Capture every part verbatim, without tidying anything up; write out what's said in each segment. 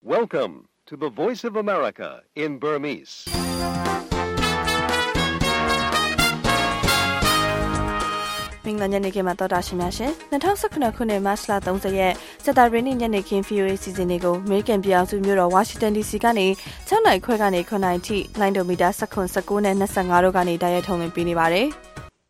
Welcome to the Voice of America in Burmese. ။မင်္ဂလာညနေခင်းမှာတော်တာရှင်များရှင်။၂၀၁၇ခုနှစ်မတ်လ၃၀ရက်စက်တာရင်းညနေခင်း ဗီအိုအေ စီစဉ်တွေကို American ပြည်အောင်စုမြို့တော် Washington ဒီ စီ ကနေ၆နိုင်ခွဲကနေ၇နိုင်ထိလိုင်းဒိုမီတာ၁၇ ၁၉နဲ့၂၅တို့ကနေတိုက်ရိုက်ထုတ်လွှင့်ပေးနေပါတယ်။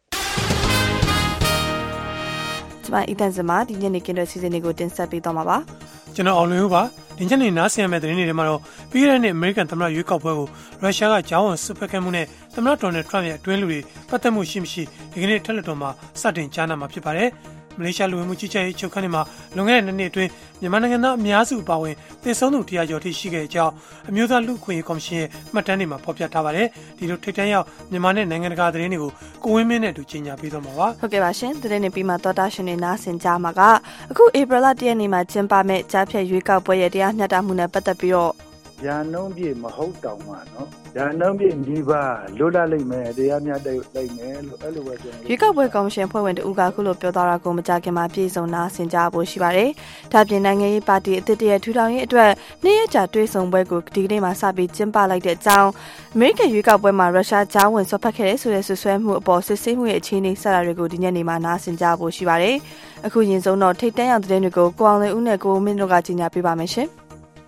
ကျွန်မအီတန်စမာဒီညနေခင်းတဲ့စီစဉ်တွေကိုတင်ဆက်ပေးသွားမှာပါ။ကျွန်တော်အောင်လွင်ဦးပါဒီညနေနားဆင်ရမယ့်သတင်းတွေထဲမှာတော့ပြီးခဲ့တဲ့နှစ် American သမ္မတရွေးကောက်ပွဲကိုရုရှားကကြောင်းဝင်စွပ်ဖက်ခဲ့မှုနဲ့သမ္မတ Donald Trump ရဲ့အတွင်းလူတွေပတ်သက်မှုရှိမရှိဒီကနေ့ထက်လက်တော်မှာစတင်ကြားနာမှာဖြစ်ပါတယ်။မလေးရှားလူဝင်မှုကြီးကြပ်ရေးချုပ်ခန်းထဲမှာလွန်ခဲ့တဲ့နှစ်နှစ်အတွင်းမြန်မာနိုင်ငံသားအများစုအပါအဝင်တည်ဆုံသူတရားကျော်ထိရှိခဲ့တဲ့အကြောင်းအမျိုးသားလူ့အခွင့်အရေးကော်မရှင်ရဲ့မှတ်တမ်းတွေမှာဖော်ပြထားပါတယ်။ဒီလိုထိပ်တန်းရောက်မြန်မာနဲ့နိုင်ငံတကာသတင်းတွေကိုကိုဝင်းမင်းနဲ့အတူကြီးညာပေးသွားမှာပါ။ဟုတ်ကဲ့ပါရှင်။သတင်းတွေပြီးမှတော်တာရှင်တွေနားဆင်ကြမှာကအခုဧပြီလ၁ရက်နေ့မှာကျင်းပမဲ့ကြားဖြတ်ရွေးကောက်ပွဲရဲ့တရားမျှတမှုနဲ့ပတ်သက်ပြီးတော့ရာနှုံးပြည့်မဟုတ်တောင်မှနော်ရာနှုံးပြည့်ဒီပါလွတ်လပ်လိမ့်မယ်တရားမျှတလိမ့်မယ်လို့အဲ့လိုပဲပြောရွေးကောက်ပွဲကော်မရှင်ဖွဲ့ဝင်တူကခုလိုပြောသွားတာကိုမကြခင်မှာပြည်စုံနာဆင်ကြဖို့ရှိပါတယ်။ဒါပြင်နိုင်ငံရေးပါတီအသစ်တရထူထောင်ရေးအတွက်နေ့ရက်ကြာတွေ့ဆုံပွဲကိုဒီကနေ့မှစပြီးကျင်းပလိုက်တဲ့အကြောင်းအမေရိကန်ရွေးကောက်ပွဲမှာရုရှားကြားဝင်ဆွတ်ဖက်ခဲ့တဲ့ဆိုတဲ့ဆွဆွဲမှုအပေါ်စစ်ဆေးမှုရဲ့အခြေအနေစတာတွေကိုဒီညနေမှာနားဆင်ကြဖို့ရှိပါတယ်။အခုရင်ဆုံးတော့ထိတ်တန့်ရောက်တဲ့တွေကိုကိုအောင်လင်းဦးနဲ့ကိုမင်းတို့ကကြီးညာပေးပါမယ်ရှင်။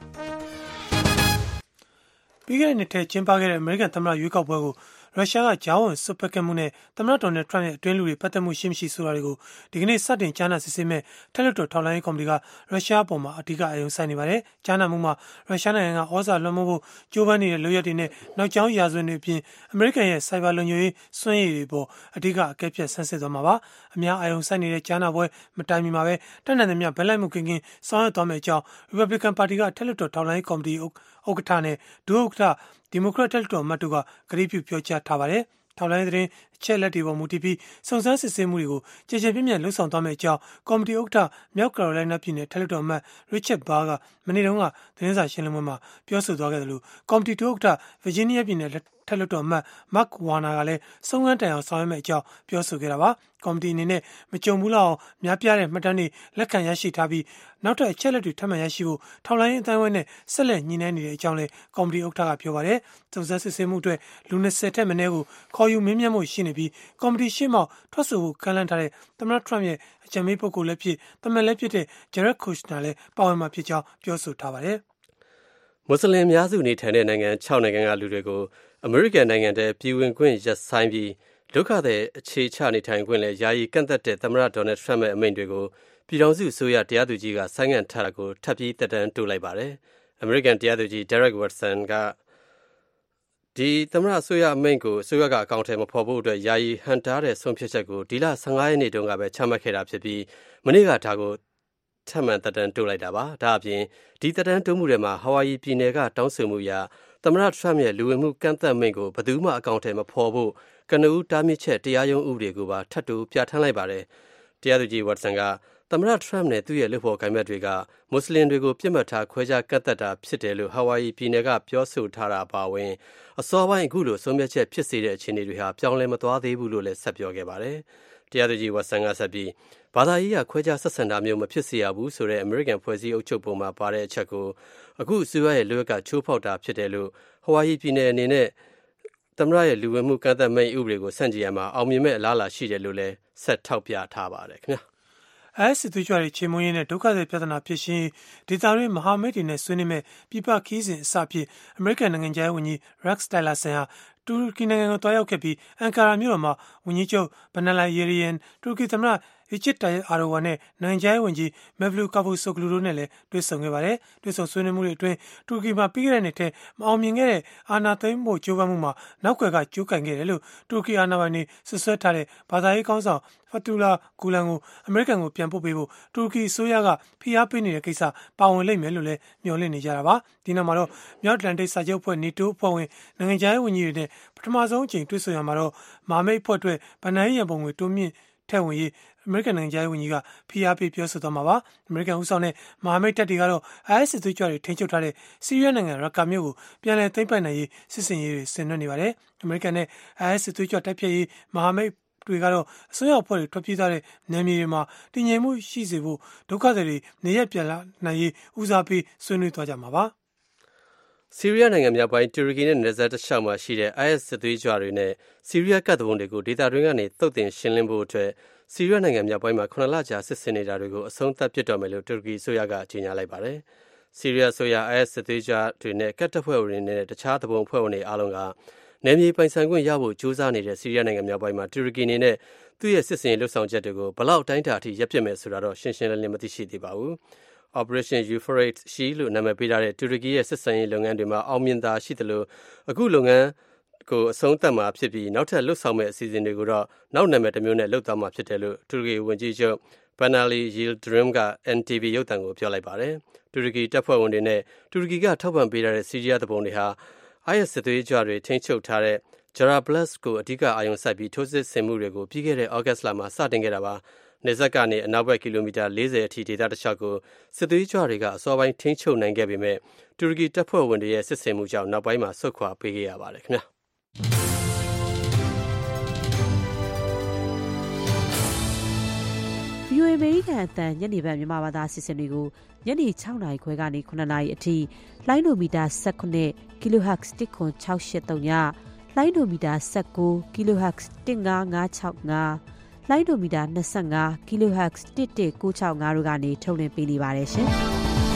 ပြီးခဲ့တဲ့နှစ်ထဲကျင်းပခဲ့တဲ့ American သမ္မတရွေးကောက်ပွဲကိုရုရှားကကြားဝင်စွပ်ဖက်ခဲ့မှုနဲ့သမ္မတ Donald Trump ရဲ့အတွင်းလူတွေပတ်သက်မှုရှိမရှိဆိုတာတွေကိုဒီကနေ့စတင်ကြားနာစစ်ဆေးမဲ့ထက်လက်တော်ထောက်လှမ်းရေးကော်မတီကရုရှားအပေါ်မှာအဓိကအယုံဆိုင်နေပါတယ်။ကြားနာမှုမှာရုရှားနိုင်ငံကဩဇာလွှမ်းမိုးဖို့ကြိုးပမ်းနေတဲ့လုပ်ရက်တွေနဲ့နောက်ကျောင်းရာဇဝင်တွေအပြင် American ရဲ့ Cyber လုံခြုံရေးစွမ်းရည်တွေပေါ်အဓိကအကဲဖြတ်ဆန်းစစ်သွားမှာပါ။အများအယုံဆိုင်နေတဲ့ကြားနာပွဲမတိုင်မီမှာပဲတက်နိုင်သမျှဘက်လိုက်မှုကင်းကင်းဆောင်ရွက်သွားမယ့်အကြောင်း Republican ပါတီကထက်လက်တော်ထောက်လှမ်းရေးကော်မတီဥက္ကဋ္ဌနဲ့ဒုဥက္ကဋ္ဌဒီမိုကရက်တက်တော်အမတ်တို့ကကတိပြုပြောကြားထားပါတယ်။ထောက်လိုင်းသတင်းအချက်လက်တွေပေါ်မူတည်ပြီးစုံစမ်းစစ်ဆေးမှုတွေကိုကြေကြေပြန့်ပြန့်လှုပ်ဆောင်သွားမယ့်အကြောင်းကော်မတီဥက္ကဋ္ဌမြောက်ကယ်ရိုလိုင်းနာပြည်နယ်ထက်လက်တော်အမတ် Richard Burr ကမနေ့တုန်းကသတင်းစာရှင်းလင်းပွဲမှာပြောဆိုသွားခဲ့တယ်လို့ကော်မတီဥက္ကဋ္ဌ Virginia ပြည်နယ်ထက်လက်တော်အမတ် Mark Warner ကလည်းစုံစမ်းတိုင်အောင်ဆောင်ရွက်မယ့်အကြောင်းပြောဆိုခဲ့တာပါ။ကော်မတီအနေနဲ့မကြုံဘူးလောက်အောင်များပြားတဲ့မှတ်တမ်းတွေလက်ခံရရှိထားပြီးနောက်ထပ်အချက်လက်တွေထပ်မံရရှိဖို့ထောက်လိုင်းအတိုင်းအဝိုင်းနဲ့ဆက်လက်ညှိနှိုင်းနေတဲ့အကြောင်းလည်းကော်မတီဥက္ကဋ္ဌကပြောပါတယ်။စုံစမ်းစစ်ဆေးမှုအတွက်လူ၂၀ထက်မနည်းကိုခေါ်ယူမင်းမြတ်မှုရှိနေပြီးကော်မတီရှေ့မှောက်ထွက်ဆိုဖို့ကမ်းလှမ်းထားတဲ့သမ္မတ Trump ရဲ့အကြံပေးပုဂ္ဂိုလ်လည်းဖြစ်သမ္မတလည်းဖြစ်တဲ့ Jared Kushner လည်းပါဝင်မှာဖြစ်ကြောင်းပြောဆိုထားပါတယ်။မွတ်စလင်အများစုနေထိုင်တဲ့နိုင်ငံ၆နိုင်ငံကလူတွေကိုအမေရိကန်နိုင်ငံထဲပြည်ဝင်ခွင့်ရပ်ဆိုင်းပြီးဒုက္ခသည်အခြေချနေထိုင်ခွင့်လည်းယာယီကန့်သတ်တဲ့သမ္မတ Donald Trump ရဲ့အမိန့်တွေကိုပြည်ထောင်စုအစိုးရတရားသူကြီးကဆိုင်းငံ့ထားတာကိုထပ်ပြီးတက်တန်းတိုးလိုက်ပါတယ်။ American တရားသူကြီး Derek Watson ကဒီသမ္မတအစိုးရအမိန့်ကိုအစိုးရကအကောင့်ထဲမဖော်ဖို့အတွက်ယာယီဟန်တားတဲ့ဆုံးဖြတ်ချက်ကိုဒီလ၁၅ရက်နေ့တုန်းကပဲချမှတ်ခဲ့တာဖြစ်ပြီးမနေ့ကဒါကိုထပ်မံတက်တန်းတိုးလိုက်တာပါ။ဒါအပြင်ဒီတက်တန်းတိုးမှုတွေမှာဟာဝိုင်ယီပြည်နယ်ကတောင်းဆိုမှုအရသမ္မတ Trump ရဲ့လူဝင်မှုကန့်သတ်မိန့်ကိုဘယ်သူမှအကောင့်ထဲမဖော်ဖို့ကနဦးတားမြစ်ချက်တရားရုံးဥပဒေကိုပါထပ်တူပြဋ္ဌာန်းလိုက်ပါတယ်။တရားသူကြီး Watson ကသမ္မတ Trump နဲ့သူ့ရဲ့လူဖို့ကိုင်ဘက်တွေကမွတ်စလင်တွေကိုပြစ်မှတ်ထားခွဲခြားကန့်သတ်တာဖြစ်တယ်လို့ဟာဝိုင်ယီပြည်နယ်ကပြောဆိုထားတာပါဝင်အစောပိုင်းအခုလိုဆုံးဖြတ်ချက်ဖြစ်စေတဲ့အခြေအနေတွေဟာပြောင်းလဲမသွားသေးဘူးလို့လည်းဆက်ပြောခဲ့ပါတယ်။တရားသူကြီး Watson ကဆက်ပြီးဘာသာရေးခွဲခြားဆက်ဆံတာမျိုးမဖြစ်စေရဘူးဆိုတဲ့ American ဖွဲ့စည်းအုပ်ချုပ်ပုံမှာပါတဲ့အချက်ကိုအခုအစိုးရရဲ့လွှဲကချိုးဖောက်တာဖြစ်တယ်လို့ဟာဝိုင်ယီပြည်နယ်အနေနဲ့သမ္မတရဲ့လူဝင်မှုကန့်သတ်မိန့်ဥပဒေကိုဆန့်ကျင်ရမှာအောင်မြင်မဲ့အလားအလာရှိတယ်လို့လည်းဆက်ထောက်ပြထားပါတယ်ခင်ဗျာ။အဲစစ်သွေးကြွတွေချေမှုန်းရေးနဲ့ဒုက္ခသည်ပြဿနာဖြစ်ရှင်းဒေသတွင်းမဟာမိတ်တွေနဲ့ဆွေးနွေးမဲ့ပြည်ပခီးစဉ်အစဖြစ်အမေရိကန်နိုင်ငံသားဝန်ကြီး Rex Tillerson ဟာတူရကီနိုင်ငံကိုတွားရောက်ခဲ့ပြီးအန်ကာရာမြို့တော်မှာဝန်ကြီးချုပ်ဘနလာယေရီယန်တူရကီသမ္မတRecep Tayyip Erdogan နဲ့နိုင်ငံခြားရေးဝန်ကြီး Mevlut Cavusoglu တို့နဲ့လည်းတွေ့ဆုံခဲ့ပါတယ်။တွေ့ဆုံဆွေးနွေးမှုတွေအတွင်းတူရကီမှာပြီးခဲ့တဲ့နှစ်ထဲမအောင်မြင်ခဲ့တဲ့အာဏာသိမ်းမှုကြိုးပမ်းမှုမှာနောက်ကွယ်ကကြိုးကင်ခဲ့တယ်လို့တူရကီအာဏာပိုင်တွေဆွဆွဲထားတဲ့ဘာသာရေးကောင်းဆောင် Fethullah Gulen ကိုအမေရိကန်ကိုပြန်ပို့ပေးဖို့တူရကီအစိုးရကဖိအားပေးနေတဲ့ကိစ္စပါဝင်လိမ့်မယ်လို့လည်းမျှော်လင့်နေကြတာပါ။ဒီနောက်မှာတော့မြောက်အတ္တလန်တိတ်စာချုပ်အဖွဲ့ NATO အဖွဲ့ဝင်နိုင်ငံခြားရေးဝန်ကြီးတွေနဲ့ပထမဆုံးအကြိမ်တွေ့ဆုံရမှာတော့မဟာမိတ်အဖွဲ့အတွက်ဗဏ္ဍာရေးရန်ပုံငွေတိုးမြင့်ထည့်ဝင်ရေးအမေရိကန်နိုင်ငံခြားရေးဝန်ကြီးကဖိအားပေးပြောဆိုသွားမှာပါ။အမေရိကန်ဦးဆောင်တဲ့မဟာမိတ်တပ်တွေကတော့ အိုင်အက်စ် စစ်သွေးကြွတွေထိန်းချုပ်ထားတဲ့ဆီးရီးယားနိုင်ငံရာကာမြို့ကိုပြန်လည်သိမ်းပိုက်နိုင်ရေးစစ်ဆင်ရေးတွေဆင်နွှဲနေပါတယ်။အမေရိကန်နဲ့ အိုင်အက်စ် စစ်သွေးကြွတိုက်ဖျက်ရေးမဟာမိတ်တွေကတော့အစိုးရအဖွဲ့တွေထွက်ပြေးသွားတဲ့နယ်မြေတွေမှာတည်ငြိမ်မှုရှိစေဖို့ဒုက္ခသည်တွေနေရပ်ပြန်လာနိုင်ရေးဦးစားပေးဆွေးနွေးသွားကြမှာပါဆီးရီးယားနိုင်ငံမြောက်ပိုင်းတူရကီနဲ့နယ်စပ်တစ်လျှောက်မှာရှိတဲ့ အိုင်အက်စ် စစ်သွေးကြွတွေနဲ့ဆီးရီးယားကတ်သူပုန်တွေကိုဒေသတွင်းကနေသုတ်သင်ရှင်းလင်းဖို့အတွက်ဆီးရီးယားနိုင်ငံမြောက်ပိုင်းမှာခုနှစ်လကြာစစ်ဆင်နေတာတွေကိုအဆုံးသတ်ပစ်တော့မယ်လို့တူရကီအစိုးရကကြေညာလိုက်ပါတယ်။ဆီးရီးယားအစိုးရ အိုင်အက်စ် စစ်သွေးကြွတွေနဲ့ကတ်တပ်ဖွဲ့ဝင်တွေနဲ့တခြားသူပုန်အဖွဲ့ဝင်တွေအားလုံးကနယ်မြေပိုင်ဆိုင်ခွင့်ရဖို့ကြိုးစားနေတဲ့ဆီးရီးယားနိုင်ငံမြောက်ပိုင်းမှာတူရကီအနေနဲ့သူ့ရဲ့စစ်စင်ရေးလှုပ်ဆောင်ချက်တွေကိုဘလောက်တိုင်းတာအထိရပ်ပစ်မယ်ဆိုတာတော့ရှင်းရှင်းလင်းလင်းမသိရှိသေးပါဘူး။ Operation Euphrates ရှိလို့နာမည်ပေးထားတဲ့တူရကီရဲ့စစ်စင်ရေးလုပ်ငန်းတွေမှာအောင်မြင်တာရှိသလိုအခုလုပ်ငန်းကိုအဆုံးသတ်မှာဖြစ်ပြီးနောက်ထပ်လှုပ်ဆောင်မဲ့အစီအစဉ်တွေကိုတော့နောက်နာမည်တစ်မျိုးနဲ့လှုပ်သွားမှာဖြစ်တယ်လို့တူရကီဝန်ကြီးချုပ် Binali Yildirim က အန် တီ ဗီ ရုပ်သံကိုပြောလိုက်ပါတယ်။တူရကီတပ်ဖွဲ့ဝင်တွေနဲ့တူရကီကထောက်ပံ့ပေးထားတဲ့ဆီးရီးယားသူပုန်တွေဟာ အိုင်အက်စ် စစ်သွေးကြွတွေထိန်းချုပ်ထားတဲ့ Jarablus ကိုအဓိကအာရုံစိုက်ပြီးထိုးစစ်ဆင်မှုတွေကိုပြီးခဲ့တဲ့ဩဂတ်လမှာစတင်ခဲ့တာပါ။နယ်စပ်ကနေအနောက်ဘက်ကီလိုမီတာလေးဆယ်အထိဒေသတစ်လျှောက်ကိုစစ်သွေးကြွတွေကအစောပိုင်းထိန်းချုပ်နိုင်ခဲ့ပေမဲ့တူရကီတပ်ဖွဲ့ဝင်တွေရဲ့စစ်ဆင်မှုကြောင့်နောက်ပိုင်းမှာဆုတ်ခွာပေးခဲ့ရပါတယ်ခင်ဗျာ။ဗီအိုအေ အမေရိကန်အသံညနေပိုင်းမြန်မာဘာသာအစီအစဉ်တွေကိုညနေ၆နာရီခွဲကနေ၇နာရီအထိလိုင်းဒိုမီတာ၁၈ kHz တစ်ခွန်၆၈၃ညလိုင်းဒိုမီတာ၁၉ kHz တစ်၅၅၆၅လိုင်းဒိုမီတာ၂၅ kHz တစ်၁၉၆၅တို့ကနေထုတ်လွှင့်ပေးနေပါတယ်ရှင်။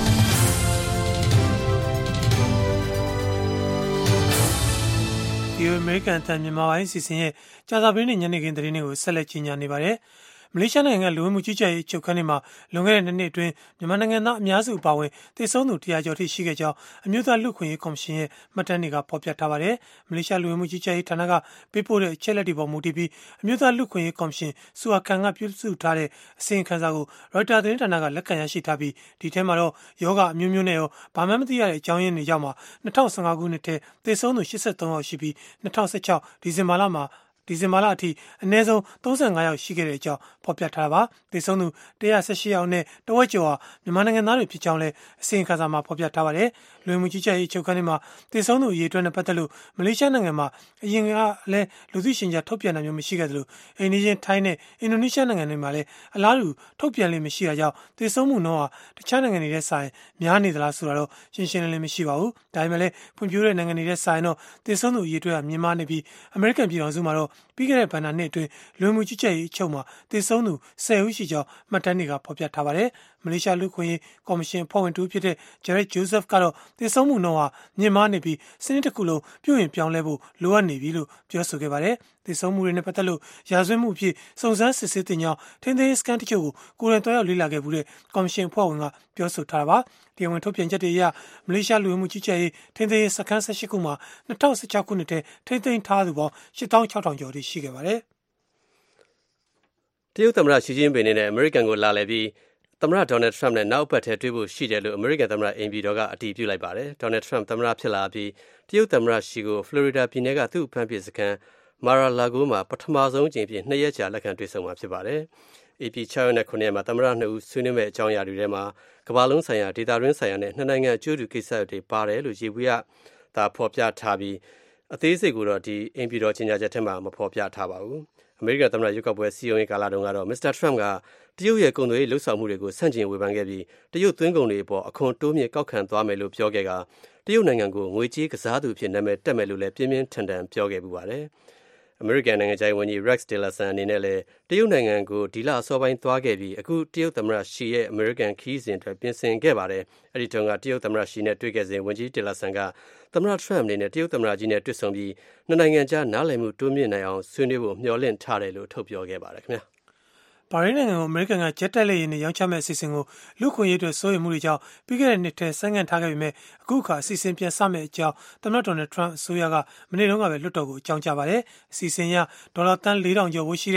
ဒီအမေရိကန်အသံမြန်မာပိုင်းအစီအစဉ်ရဲ့ကြာသပတေးနေ့ညနေခင်းသတင်းတွေကိုဆက်လက်ကြီးညာနေပါတယ်။မလေးရှားနိုင်ငံလူဝင်မှုကြီးကြပ်ရေးချုပ်ခန်းထဲမှာလွန်ခဲ့တဲ့နှစ်နှစ်အတွင်းမြန်မာနိုင်ငံသားအများစုအပါအဝင်သေဆုံးသူတစ်ရာကျော်ထိရှိခဲ့ကြောင်းအမျိုးသားလူ့အခွင့်အရေးကော်မရှင်ရဲ့မှတ်တမ်းတွေကဖော်ပြထားပါတယ်။မလေးရှားလူဝင်မှုကြီးကြပ်ရေးဌာနကပေးပို့တဲ့အချက်အလက်တွေပေါ်မူတည်ပြီးအမျိုးသားလူ့အခွင့်အရေးကော်မရှင်စူအာကန်ကပြုစုထားတဲ့အစီရင်ခံစာကိုရိုက်တာသတင်းဌာနကလက်ခံရရှိထားပြီးဒီထဲမှာတော့ယောဂအမျိုးမျိုးနဲ့ရောဘာမှမသိရတဲ့အကြောင်းရင်းတွေကြောင့်မှ၂၀၁၅ခုနှစ်ထဲသေဆုံးသူ၈၃ယောက်ရှိပြီး၂၀၁၆ဒီဇင်ဘာလမှာဒီဇင်ဘာလအထိအနည်းဆုံး၃၅ယောက်ရှိခဲ့တဲ့အကြောင်းဖော်ပြထားတာပါ။သေဆုံးသူ၁၁၈ယောက်နဲ့တဝက်ကျော်ဟာမြန်မာနိုင်ငံသားတွေဖြစ်ကြောင်းလည်းအစီရင်ခံစာမှာဖော်ပြထားပါတယ်။လူဝင်မှုကြီးကြပ်ရေးချုပ်ခန်းထဲမှာသေဆုံးသူအရေအတွက်နဲ့ပတ်သက်လို့မလေးရှားနိုင်ငံမှာအရင်ကလည်းလူသိရှင်ကြားထုတ်ပြန်တာမျိုးမရှိခဲ့သလိုအိန္ဒိယထိုင်းနဲ့အင်ဒိုနီးရှားနိုင်ငံတွေမှာလည်းအလားတူထုတ်ပြန်လို့မရှိတာကြောင့်သေဆုံးမှုနှုန်းဟာတခြားနိုင်ငံတွေနဲ့ဆိုင်များနေသလားဆိုတာတော့ရှင်းရှင်းလင်းလင်းမရှိပါဘူး။ဒါပေမဲ့လည်းဖွံ့ဖြိုးတဲ့နိုင်ငံတွေနဲ့ဆိုင်တော့သေဆုံးသူအရေအတွက်ကမြင့်မားနေပြီးအမေရိကန်ပြည်ထောင်စုမှာတော့ပြီးခဲ့တဲ့ဘဏ္ဍာနှစ်အတွင်းလူဝင်မှုကြီးကြပ်ရေးအချုပ်မှာသေဆုံးသူ၁၀ဦးရှိကြောင်းမှတ်တမ်းတွေကဖော်ပြထားပါတယ်။မလေးရှားလူ့အခွင့်အရေးကော်မရှင်အဖွဲ့ဝင်တူဖြစ်တဲ့ Jared Joseph ကတော့သေဆုံးမှုနှုန်းဟာမြင့်မားနေပြီးစနစ်တစ်ခုလုံးပြုပြင်ပြောင်းလဲဖို့လိုအပ်နေပြီလို့ပြောဆိုခဲ့ပါတယ်။သေဆုံးမှုတွေနဲ့ပတ်သက်လို့ရာဇဝတ်မှုအဖြစ်စုံစမ်းစစ်ဆေးတင်ကြောင်းထိန်းသိမ်းစကန်တချို့ကိုကိုယ်တိုင်တွားရောက်လေ့လာခဲ့မှုတဲ့ကော်မရှင်အဖွဲ့ဝင်ကပြောဆိုထားတာပါ။တရားဝင်ထုတ်ပြန်ချက်တွေအရမလေးရှားလူဝင်မှုကြီးကြပ်ရေးထိန်းသိမ်းစကန်၁၈ခုမှာ၂၀၁၆ခုနှစ်ထဲထိန်းသိမ်းထားသူပေါင်း၈သောင်း၆ထောင်ကျော်ရှိခဲ့ပါတယ်။တရုတ်သမ္မတရှီကျင်းပင်နဲ့အမေရိကန်ကိုလာလည်ပြီးသမ္မတဒေါ်နယ်ထရမ့်နဲ့နောက်ပတ်ထဲတွေ့ဖို့ရှိတယ်လို့အမေရိကန်သမ္မတအိမ်ဖြူတော်ကအတည်ပြုလိုက်ပါတယ်။ဒေါ်နယ်ထရမ့်သမ္မတဖြစ်လာပြီးတရုတ်သမ္မတရှီကိုဖလော်ရီဒါပြည်နယ်ကသူ့ဖမ်းပစ်စခန်းမာရာလာဂိုမှာပထမဆုံးအကြိမ်ဖြစ်နှစ်ရက်ကြာလက်ခံတွေ့ဆုံမှာဖြစ်ပါတယ်။ ဧပြီ၆ရက်နဲ့ခုနှစ်ရက်မှာသမ္မတနှစ်ဦးဆွေးနွေးမဲ့အကြောင်းအရာတွေထဲမှာကမ္ဘာလုံးဆိုင်ရာဒေသတွင်းဆိုင်ရာနဲ့နှစ်နိုင်ငံအကျိုးတူကိစ္စတွေပါတယ်လို့ရေဘူးရသာဖော်ပြထားပြီးအသေးစိတ်ကိုတော့ဒီအိမ်ဖြူတော်ကြေညာချက်ထဲမှာမဖော်ပြထားပါဘူး။အမေရိကန်သမ္မတရွေးကောက်ပွဲစည်းရုံးရေးကာလတုန်းကတော့မစ္စတာထရမ့်ကတရုတ်ရဲ့ကုန်သွယ်ရေးလှုပ်ဆောင်မှုတွေကိုဆန့်ကျင်ဝေဖန်ခဲ့ပြီးတရုတ်သွင်းကုန်တွေအပေါ်အခွန်တိုးမြင့်ကောက်ခံသွားမယ်လို့ပြောခဲ့ကတရုတ်နိုင်ငံကိုငွေကြေးကစားသူဖြစ်နာမည်တက်မယ်လို့လည်းပြင်းပြင်းထန်ထန်ပြောခဲ့ပူပါတယ်။အမေရိကန်နိုင်ငံခြားရေးဝန်ကြီး Rex Tillerson အနေနဲ့လည်းတရုတ်နိုင်ငံကိုဒီလအစောပိုင်းသွားခဲ့ပြီးအခုတရုတ်သမ္မတရှီရဲ့အမေရိကန်ခီးစဉ်အတွက်ပြင်ဆင်ခဲ့ပါတယ်။အဲဒီတုန်းကတရုတ်သမ္မတရှီနဲ့တွေ့ခဲ့စဉ်ဝန်ကြီး Tillerson ကသမ္မတထရမ့်အနေနဲ့တရုတ်သမ္မတကြီးနဲ့တွေ့ဆုံပြီးနှစ်နိုင်ငံကြားနားလည်မှုတိုးမြင့်နိုင်အောင်ဆွေးနွေးဖို့မျှော်လင့်ထားတယ်လို့ထုတ်ပြောခဲ့ပါတယ်ခင်ဗျာ။ဘာရိန်းနိုင်ငံကိုအမေရိကန်ကဂျက်တိုက်လေယာဉ်နဲ့ရောင်းချမဲ့အစီအစဉ်ကိုလူ့ခွင့်ရေးအတွက်စိုးရိမ်မှုတွေကြောင့်ပြီးခဲ့တဲ့နှစ်ထဲဆိုင်းငံ့ထားခဲ့ပေမဲ့အခုအခါအစီအစဉ်ပြန်စမဲ့အကြောင်းသမ္မတဒေါ်နယ်ထရမ့်အစိုးရကမနေ့တုန်းကပဲလွှတ်တော်ကိုအကြောင်းကြားပါတယ်။အစီအစဉ်အရဒေါ်လာသန်း၄ထောင်ကျော်ဝန်းရှိတဲ့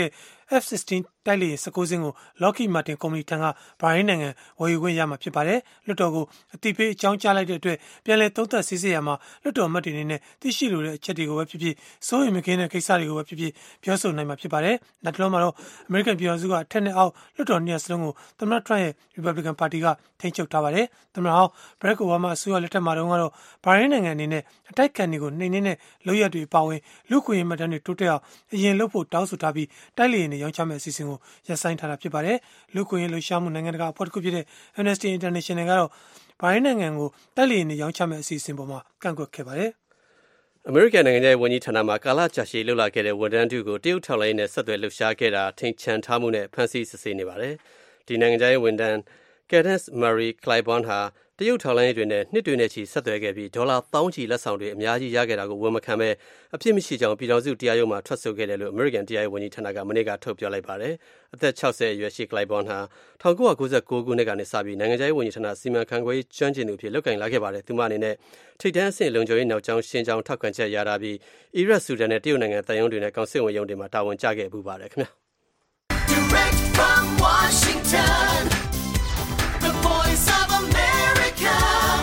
F 16 တိုက်လေယာဉ်၁၉ စင်းကို Lockheed Martin ကုမ္ပဏီထံကဘာရိန်းနိုင်ငံဝယ်ယူခွင့်ရမှာဖြစ်ပါတယ်။လွှတ်တော်ကိုအတိပေးအကြောင်းကြားလိုက်တဲ့အတွက်ပြန်လည်သုံးသပ်စစ်ဆေးရမှာလွှတ်တော်အမတ်တွေအနေနဲ့သိရှိလိုတဲ့အချက်တွေကိုပဲဖြစ်ဖြစ်စိုးရိမ်မကင်းတဲ့ကိစ္စတွေကိုပဲဖြစ်ဖြစ်ပြောဆိုနိုင်မှာဖြစ်ပါတယ်။နောက်တစ်လုံးမှာတော့ American ပြည်ထောင်စုကအထက်နဲ့အောက်လွှတ်တော်နှစ်ရပ်စလုံးကိုသမ္မတ Trump ရဲ့ Republican Party ကထိန်းချုပ်ထားပါတယ်။သမ္မတဟောင်း Barack Obama အစိုးရလက်ထက်မှာတုန်းကတော့ဘာရိန်းနိုင်ငံအနေနဲ့အတိုက်ခံတွေကိုနှိမ်နင်းတဲ့လုပ်ရပ်တွေအပါအဝင်လူ့ခွင့်ရေးမှတ်တမ်းတွေတိုးတက်အောင်အရင်လုပ်ဖို့တောင်းဆိုထားပြီးတိုက်လေယာဉ်တွေရောင်းချမဲ့အစီအစဉ်ကိုရပ်ဆိုင်းထားတာဖြစ်ပါတယ်။လူ့ခွင့်ရေးလှုပ်ရှားမှုနိုင်ငံတကာအဖွဲ့တစ်ခုဖြစ်တဲ့ Amnesty International ကတော့ဘာရိန်းနိုင်ငံကိုတိုက်လေယာဉ်တွေရောင်းချမဲ့အစီအစဉ်ပေါ်မှာကန့်ကွက်ခဲ့ပါတယ်။အမေရိကန်နိုင်ငံရဲ့ဝန်ကြီးဌာနမှာကာလကြာရှည်လှုပ်လာခဲ့တဲ့ဝန်ထမ်းတူကိုတရုတ်ထောက်လိုင်းနဲ့ဆက်သွယ်လှုပ်ရှားခဲ့တာထိန်ချန်ထားမှုနဲ့ဖမ်းဆီးစစ်ဆေးနေပါတယ်။ဒီနိုင်ငံရဲ့ဝန်ထမ်း Candace Marie Claiborne ဟာတရုတ်ထောက်လိုင်းတွေနဲ့နှစ်တွေနဲ့ချီဆက်သွယ်ခဲ့ပြီးဒေါ်လာသောင်းချီလက်ဆောင်တွေအများကြီးရခဲ့တာကိုဝန်မခံဘဲအပြစ်မရှိကြောင်းပြည်ထောင်စုတရားရုံးမှာထွက်ဆိုခဲ့တယ်လို့ American တရားရေးဝန်ကြီးဌာနကမနေ့ကထုတ်ပြောလိုက်ပါတယ်။အသက်၆၀အရွယ်ရှိ Claiborne ဟာ၁၉၉၉ခုနှစ်ကနေစပြီးနိုင်ငံခြားရေးဝန်ကြီးဌာနစီမံခန့်ခွဲရေးကျွမ်းကျင်သူဖြစ်လုပ်ကိုင်လာခဲ့ပါတယ်။သူမအနေနဲ့ထိပ်တန်းအဆင့်လုံခြုံရေးနောက်ကျောင်းရှင်းကျောင်းထောက်ခံချက်ရတာပြီးအီရတ်ဆူဒန်နဲ့တရုတ်နိုင်ငံတန်ယုံတွေနဲ့ကောင်စစ်ဝန်ရုံးတွေမှာတာဝန်ကျခဲ့ပူပါတယ်ခင်ဗျာ။ Direct from Washington The Voice of America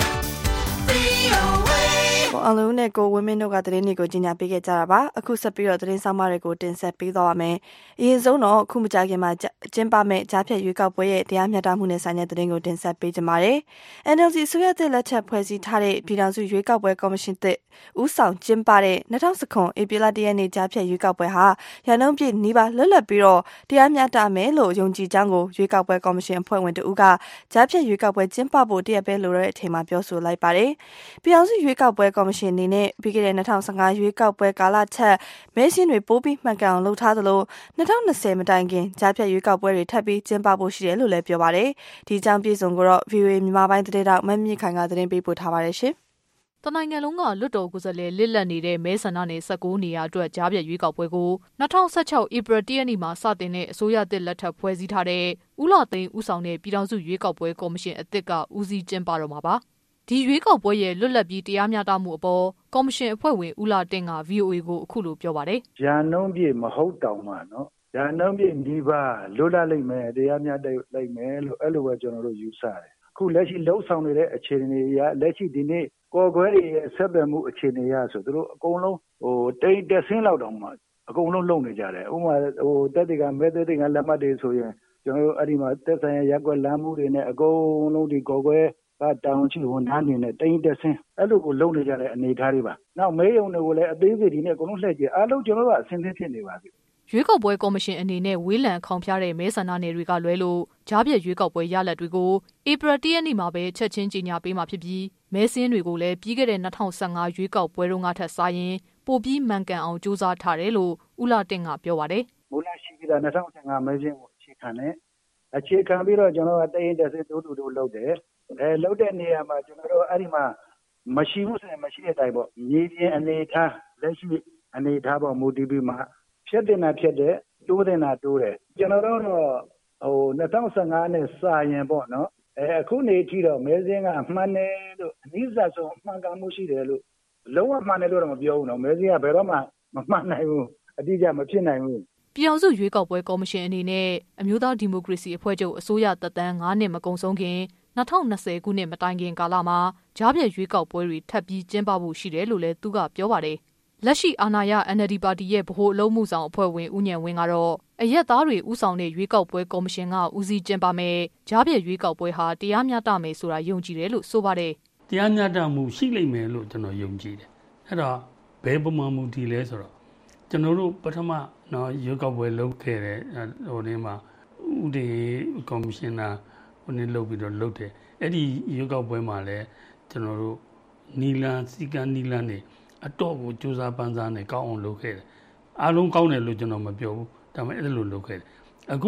အောင်လုံးနဲ့ကိုဝင်းမင်းတို့ကသတင်းတွေကိုကြီးညာပေးခဲ့ကြတာပါအခုဆက်ပြီးတော့သတင်းဆောင်မတွေကိုတင်ဆက်ပေးသွားပါမယ်အရင်ဆုံးတော့အခုမကြခင်မှာကျင်းပမဲ့ကြားဖြတ်ရွေးကောက်ပွဲရဲ့တရားမျှတမှုနဲ့ဆိုင်တဲ့သတင်းကိုတင်ဆက်ပေးကြပါမယ် N L D ဆိုရတဲ့လက်ချက်ဖွဲ့စည်းထားတဲ့ပြည်ထောင်စုရွေးကောက်ပွဲကော်မရှင်သစ်ဦးဆောင်ကျင်းပတဲ့၂၀၁၉ဧပြီလ၁ရက်နေ့ကြားဖြတ်ရွေးကောက်ပွဲဟာရန်ကုန်ပြည်နီးပါးလွတ်လပ်ပြီးတော့တရားမျှတမယ်လို့ယုံကြည်ကြောင်းကိုရွေးကောက်ပွဲကော်မရှင်အဖွဲ့ဝင်တို့ကကြားဖြတ်ရွေးကောက်ပွဲကျင်းပဖို့တရက်ပဲလိုတဲ့အချိန်မှာပြောဆိုလိုက်ပါတယ်ပြည်ထောင်စုရွေးကောက်ပွဲကော်မရှင်အနေနဲ့ပြီးခဲ့တဲ့၂၀၁၅ရွေးကောက်ပွဲကာလထက်မဲဆင်းတွေပိုပြီးမှန်ကန်အောင်လုပ်ထားသလို၂၀၂၀မတိုင်ခင်ကြားဖြတ်ရွေးကောက်ပွဲတွေထပ်ပြီးကျင်းပဖို့ရှိတယ်လို့လည်းပြောပါတယ်ဒီအကြောင်းပြည်စုံကိုတော့ V O A မြန်မာပိုင်းသတင်းတောက်မမြင့်ခိုင်ကသတင်းပေးပို့ထားပါတယ်ရှင်တနိုင်ငံလုံးကလွတ်တော်ကိုယ်စားလှယ်လစ်လက်နေတဲ့မဲဆန္ဒနယ်၁၉နေရာအတွက်ကြားဖြတ်ရွေးကောက်ပွဲကို၂၀၁၆ဧပြီ၁ရက်နေ့မှာစတင်တဲ့အစိုးရသစ်လက်ထပ်ဖွဲ့စည်းထားတဲ့ဦးလှသိန်းဦးဆောင်တဲ့ပြည်ထောင်စုရွေးကောက်ပွဲကော်မရှင်အသစ်ကဦးစီးကျင်းပတော့မှာပါဒီရွေးကောက်ပွဲရဲ့လွတ်လပ်ပြီးတရားမျှတမှုအပေါ်ကော်မရှင်အဖွဲ့ဝင်ဦးလာတင့်က V O A ကိုအခုလိုပြောပါတယ်။ရာနှုန်းပြည့်မဟုတ်တောင်မှနော်။ရာနှုန်းပြည့်ဒီပါလွတ်လပ်လိမ့်မယ်တရားမျှတလိမ့်မယ်လို့အဲ့လိုပဲကျွန်တော်တို့ယူဆတယ်။အခုလက်ရှိလှုပ်ဆောင်နေတဲ့အခြေအနေအရလက်ရှိဒီနေ့ကော်ကွဲတွေရဲ့ဆက်သွယ်မှုအခြေအနေအရဆိုသူတို့အကုန်လုံးဟိုတိတ်တက်ဆင်းလောက်တောင်မှအကုန်လုံးလုံနေကြတယ်။ဥပမာဟိုတက်တွေကမဲတက်တွေကလက်မှတ်တွေဆိုရင်ကျွန်တော်တို့အဲ့ဒီမှာတက်ဆိုင်ရရက်ွက်လမ်းမှုတွေနဲ့အကုန်လုံးဒီကော်ကွဲကတောင်ချီဝန်ထမ်းတွေနဲ့တိတ်တက်ဆင်းအဲ့လိုကိုလုံနေကြတဲ့အနေအထားတွေပါနောက်မဲယုံတွေကိုလည်းအသေးစိတ်ဒီနဲ့အကုန်လုံးလှည့်ကြည့်အားလုံးကျွန်တော်တို့ကအဆင်သင့်ဖြစ်နေပါပြီရွေးကောက်ပွဲကော်မရှင်အနေနဲ့ဝေးလံခေါင်ဖျားတဲ့မဲဆန္ဒနယ်တွေကလွဲလို့ကြားပြည့်ရွေးကောက်ပွဲရလဒ်တွေကိုဧပြီ၁ရက်နေ့မှာပဲချက်ချင်းကြေညာပေးမှာဖြစ်ပြီးမဲစင်းတွေကိုလည်းပြီးခဲ့တဲ့၂၀၁၅ရွေးကောက်ပွဲတုန်းကထက်စားရင်ပိုပြီးမှန်ကန်အောင်စူးစမ်းထားတယ်လို့ဦးလာတင့်ကပြောပါတယ်မူလရှိပြီးသား၂၀၁၅မဲစင်းကိုအခြေခံတယ်အခြေခံပြီးတော့ကျွန်တော်ကတရင်တက်စစ်တိုးတူတူလုပ်တယ်အဲလုပ်တဲ့နေရာမှာကျွန်တော်တို့အဲ့ဒီမှာမရှိဘူးဆိုရင်မရှိတဲ့အတိုင်းပေါ့မြေပြင်အနေထားလက်ရှိအနေထားပေါ့မူတည်ပြီးမှဖြစ်တင်တာဖြစ်တယ်တိုးတင်တာတိုးတယ်ကျွန်တော်တို့တော့ဟို၂၀၁၅နဲ့စာရင်ပေါ့နော်အဲအခုနေကြည့်တော့မဲစင်းကအမှန်တယ်လို့အနည်းစားဆုံးအမှန်ကန်မှုရှိတယ်လို့လုံးဝမှန်တယ်လို့တော့မပြောဘူးနော်မဲစင်းကဘယ်တော့မှမမှန်နိုင်ဘူးအတိအကျမဖြစ်နိုင်ဘူးပြည်အောင်စုရွေးကောက်ပွဲကော်မရှင်အနေနဲ့အမျိုးသားဒီမိုကရေစီအဖွဲ့ချုပ်အစိုးရသက်တမ်း၅နှစ်မကုန်ဆုံးခင်၂၀၂၀ခုနှစ်မတိုင်ခင်ကာလမှာကြားပြည့်ရွေးကောက်ပွဲတွေထပ်ပြီးကျင်းပဖို့ရှိတယ်လို့လည်းသူကပြောပါတယ်လက်ရှိအာဏာရ N L D ပါတီရဲ့ဗဟိုအလုပ်မှုဆောင်အဖွဲ့ဝင်ဦးဉာဏ်ဝင်းကတော့အရက်သားတွေဦးဆောင်တဲ့ရွေးကောက်ပွဲကော်မရှင်ကဦးစီးကျင်းပမယ်ကြားပြည့်ရွေးကောက်ပွဲဟာတရားမျှတမယ်ဆိုတာယုံကြည်တယ်လို့ဆိုပါတယ်တရားမျှတမှုရှိလိမ့်မယ်လို့ကျွန်တော်ယုံကြည်တယ်အဲ့တော့ဘယ်ပုံမှန်မူတည်လဲဆိုတော့ကျွန်တော်တို့ပထမနော်ရွေးကောက်ပွဲလုပ်ခဲ့တဲ့ဟိုနေ့မှာဥဒေကော်မရှင်နာဟိုနေ့လုပ်ပြီးတော့လုပ်တယ်အဲ့ဒီရွေးကောက်ပွဲမှာလည်းကျွန်တော်တို့နီလန်စီကံနီလန်နေအတော့ကိုစူးစမ်းပန်းစားနေကောင်းအောင်လုပ်ခဲ့တယ်အားလုံးကောင်းတယ်လို့ကျွန်တော်မပြောဘူးဒါပေမဲ့အဲ့လိုလုပ်ခဲ့တယ်အခု